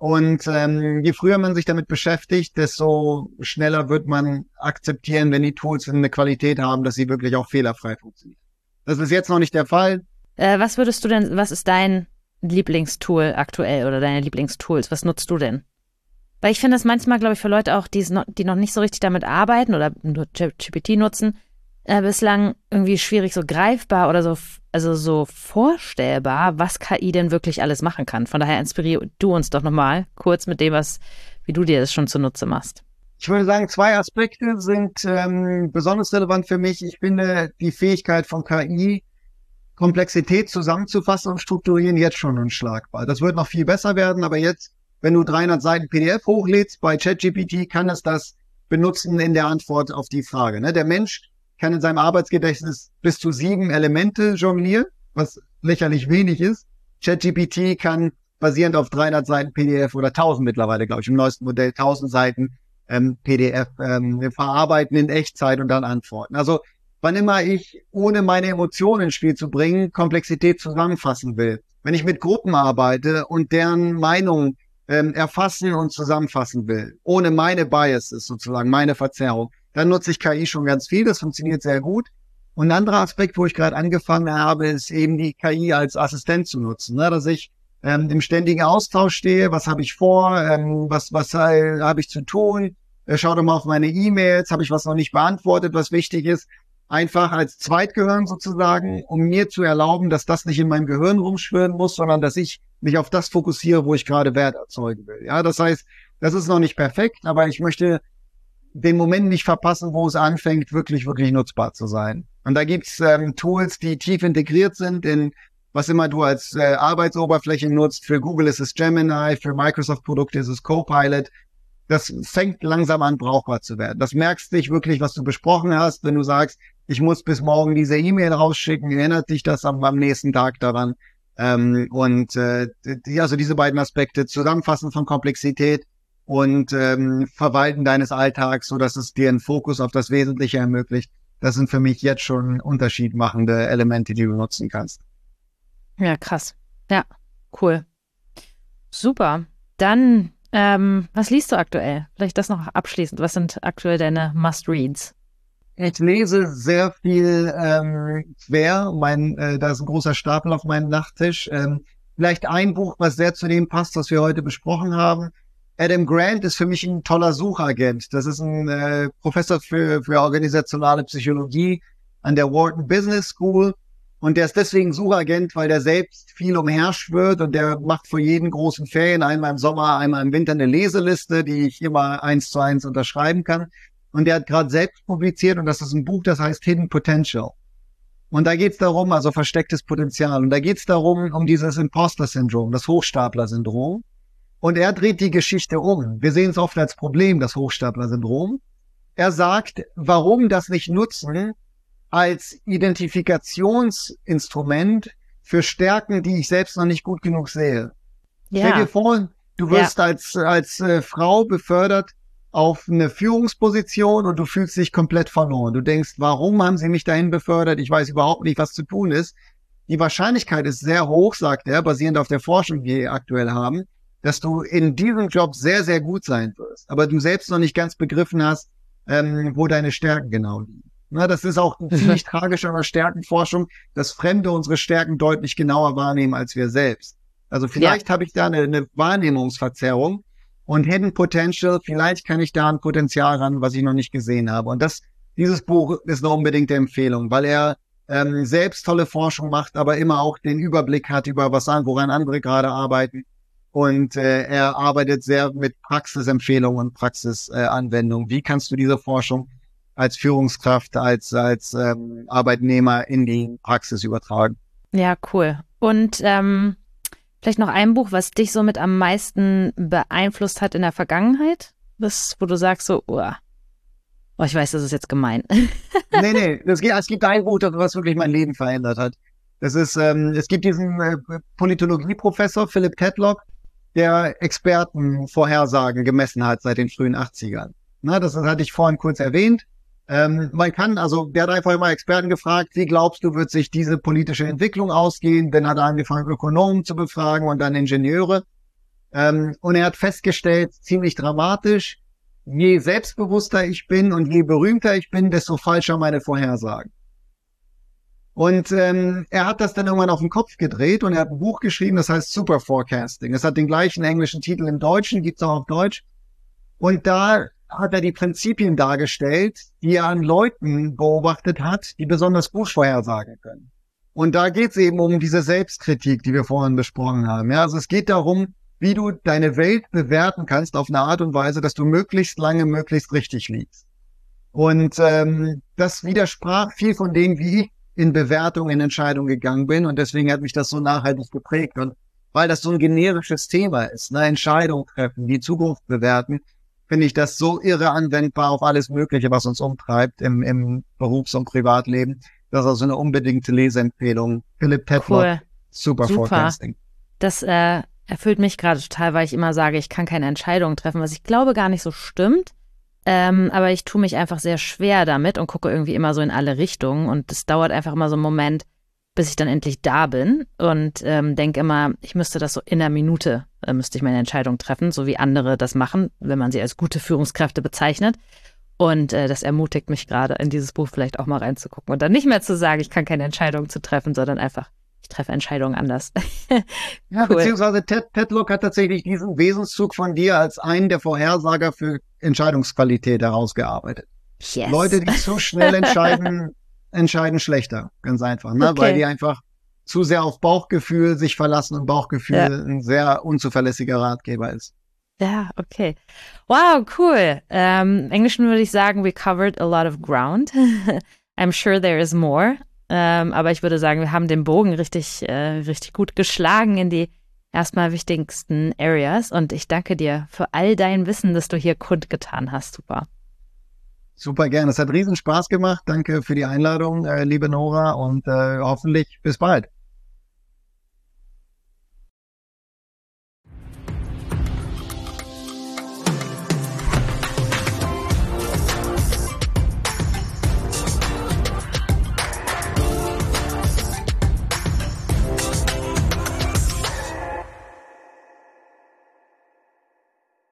Und ähm, je früher man sich damit beschäftigt, desto schneller wird man akzeptieren, wenn die Tools eine Qualität haben, dass sie wirklich auch fehlerfrei funktionieren. Das ist jetzt noch nicht der Fall. Äh, was würdest du denn, was ist dein Lieblingstool aktuell oder deine Lieblingstools? Was nutzt du denn? Weil ich finde das manchmal, glaube ich, für Leute auch, die, noch, die noch nicht so richtig damit arbeiten oder nur ChatGPT nutzen, äh, bislang irgendwie schwierig so greifbar oder so, also so vorstellbar, was K I denn wirklich alles machen kann. Von daher inspirier du uns doch nochmal kurz mit dem, was, wie du dir das schon zunutze machst. Ich würde sagen, zwei Aspekte sind ähm, besonders relevant für mich. Ich finde die Fähigkeit von K I, Komplexität zusammenzufassen und strukturieren, jetzt schon unschlagbar. Das wird noch viel besser werden, aber jetzt, wenn du dreihundert Seiten P D F hochlädst bei ChatGPT, kann es das benutzen in der Antwort auf die Frage. Ne? Der Mensch kann in seinem Arbeitsgedächtnis bis zu sieben Elemente jonglieren, was lächerlich wenig ist. ChatGPT kann basierend auf dreihundert Seiten P D F oder tausend mittlerweile, glaube ich, im neuesten Modell tausend Seiten ähm, P D F ähm, verarbeiten in Echtzeit und dann antworten. Also wann immer ich, ohne meine Emotionen ins Spiel zu bringen, Komplexität zusammenfassen will. Wenn ich mit Gruppen arbeite und deren Meinung ähm, erfassen und zusammenfassen will, ohne meine Biases sozusagen, meine Verzerrung, dann nutze ich K I schon ganz viel. Das funktioniert sehr gut. Und ein anderer Aspekt, wo ich gerade angefangen habe, ist eben die K I als Assistent zu nutzen, ne? Dass ich ähm, im ständigen Austausch stehe. Was habe ich vor? Ähm, was was äh, habe ich zu tun? Äh, schau doch mal auf meine E-Mails. Habe ich was noch nicht beantwortet, was wichtig ist? Einfach als Zweitgehirn sozusagen, um mir zu erlauben, dass das nicht in meinem Gehirn rumschwirren muss, sondern dass ich mich auf das fokussiere, wo ich gerade Wert erzeugen will. Ja, das heißt, das ist noch nicht perfekt, aber ich möchte den Moment nicht verpassen, wo es anfängt, wirklich, wirklich nutzbar zu sein. Und da gibt's ähm, Tools, die tief integriert sind in was immer du als äh, Arbeitsoberfläche nutzt. Für Google ist es Gemini, für Microsoft-Produkte ist es Copilot. Das fängt langsam an, brauchbar zu werden. Das merkst dich wirklich, was du besprochen hast, wenn du sagst, ich muss bis morgen diese E-Mail rausschicken, erinnert dich das am, am nächsten Tag daran. Ähm, und äh, die, also diese beiden Aspekte, Zusammenfassen von Komplexität und ähm, Verwalten deines Alltags, so dass es dir einen Fokus auf das Wesentliche ermöglicht, das sind für mich jetzt schon unterschiedmachende Elemente, die du nutzen kannst. Ja, krass. Ja, cool. Super. Dann, ähm, was liest du aktuell? Vielleicht das noch abschließend. Was sind aktuell deine Must-Reads? Ich lese sehr viel ähm, quer. Mein, äh, da ist ein großer Stapel auf meinem Nachttisch. Ähm, vielleicht ein Buch, was sehr zu dem passt, was wir heute besprochen haben. Adam Grant ist für mich ein toller Suchagent. Das ist ein äh, Professor für, für organisationale Psychologie an der Wharton Business School. Und der ist deswegen Suchagent, weil der selbst viel umherschwirrt und der macht vor jeden großen Ferien, einmal im Sommer, einmal im Winter, eine Leseliste, die ich immer eins zu eins unterschreiben kann. Und der hat gerade selbst publiziert, und das ist ein Buch, das heißt Hidden Potential. Und da geht's darum, also verstecktes Potenzial. Und da geht's darum, um dieses Imposter-Syndrom, das Hochstapler-Syndrom. Und er dreht die Geschichte um. Wir sehen es oft als Problem, das Hochstapler-Syndrom. Er sagt, warum das nicht nutzen als Identifikationsinstrument für Stärken, die ich selbst noch nicht gut genug sehe. Ja. Stell dir vor, du wirst ja. als als äh, Frau befördert auf eine Führungsposition und du fühlst dich komplett verloren. Du denkst, warum haben sie mich dahin befördert? Ich weiß überhaupt nicht, was zu tun ist. Die Wahrscheinlichkeit ist sehr hoch, sagt er, basierend auf der Forschung, die wir aktuell haben, dass du in diesem Job sehr, sehr gut sein wirst. Aber du selbst noch nicht ganz begriffen hast, ähm, wo deine Stärken genau liegen. Na, das ist auch ziemlich tragisch an der Stärkenforschung, dass Fremde unsere Stärken deutlich genauer wahrnehmen als wir selbst. Also vielleicht ja. habe ich da eine, eine Wahrnehmungsverzerrung und Hidden Potential, vielleicht kann ich da ein Potenzial ran, was ich noch nicht gesehen habe. Und das, dieses Buch ist eine unbedingte Empfehlung, weil er ähm, selbst tolle Forschung macht, aber immer auch den Überblick hat über was an, woran andere gerade arbeiten. Und äh, er arbeitet sehr mit Praxisempfehlungen und Praxisanwendungen. Wie kannst du diese Forschung als Führungskraft, als als ähm, Arbeitnehmer in die Praxis übertragen? Ja, cool. Und ähm, vielleicht noch ein Buch, was dich somit am meisten beeinflusst hat in der Vergangenheit? Das, wo du sagst so, oh, oh ich weiß, das ist jetzt gemein. nee, nee, das geht, es gibt ein Buch, das was wirklich mein Leben verändert hat. Das ist, ähm, es gibt diesen äh, Politologie-Professor Philip Tetlock, der Expertenvorhersagen gemessen hat seit den frühen achtzigern. Na, das hatte ich vorhin kurz erwähnt. Ähm, man kann, also der hat einfach immer Experten gefragt, wie glaubst du, wird sich diese politische Entwicklung ausgehen? Dann hat er angefangen, Ökonomen zu befragen und dann Ingenieure. Ähm, und er hat festgestellt, ziemlich dramatisch, je selbstbewusster ich bin und je berühmter ich bin, desto falscher meine Vorhersagen. Und ähm, er hat das dann irgendwann auf den Kopf gedreht und er hat ein Buch geschrieben, das heißt Super Forecasting. Es hat den gleichen englischen Titel im Deutschen, gibt's auch auf Deutsch. Und da hat er die Prinzipien dargestellt, die er an Leuten beobachtet hat, die besonders gut vorhersagen können. Und da geht's eben um diese Selbstkritik, die wir vorhin besprochen haben. Ja, also es geht darum, wie du deine Welt bewerten kannst auf eine Art und Weise, dass du möglichst lange, möglichst richtig liegst. Und ähm, das widersprach viel von dem, wie ich in Bewertung, in Entscheidung gegangen bin. Und deswegen hat mich das so nachhaltig geprägt. Und weil das so ein generisches Thema ist, eine Entscheidung treffen, die Zukunft bewerten, finde ich das so irre anwendbar auf alles Mögliche, was uns umtreibt im, im Berufs- und Privatleben. Das ist also eine unbedingte Leseempfehlung. Philip Tetlock, Cool. Super, Super. Forecasting. Das äh, erfüllt mich gerade total, weil ich immer sage, ich kann keine Entscheidungen treffen, was ich glaube gar nicht so stimmt. Ähm, aber ich tue mich einfach sehr schwer damit und gucke irgendwie immer so in alle Richtungen. Und es dauert einfach immer so einen Moment, bis ich dann endlich da bin und ähm, denke immer, ich müsste das so in einer Minute, äh, müsste ich meine Entscheidung treffen, so wie andere das machen, wenn man sie als gute Führungskräfte bezeichnet. Und äh, das ermutigt mich gerade, in dieses Buch vielleicht auch mal reinzugucken und dann nicht mehr zu sagen, ich kann keine Entscheidung zu treffen, sondern einfach, ich treffe Entscheidungen anders. Ja, Cool. beziehungsweise Ted, Tetlock hat tatsächlich diesen Wesenszug von dir als einen der Vorhersager für Entscheidungsqualität herausgearbeitet. Yes. Leute, die zu schnell entscheiden, entscheiden schlechter. Ganz einfach, ne? Okay. Weil die einfach zu sehr auf Bauchgefühl sich verlassen und Bauchgefühl Ja. ein sehr unzuverlässiger Ratgeber ist. Ja, okay. Wow, cool. Ähm, Im Englischen würde ich sagen, we covered a lot of ground. I'm sure there is more. Ähm, aber ich würde sagen, wir haben den Bogen richtig, äh, richtig gut geschlagen in die erstmal wichtigsten Areas. Und ich danke dir für all dein Wissen, das du hier kundgetan hast. Super. Super gerne. Es hat riesen Spaß gemacht. Danke für die Einladung, äh, liebe Nora, und äh, hoffentlich bis bald.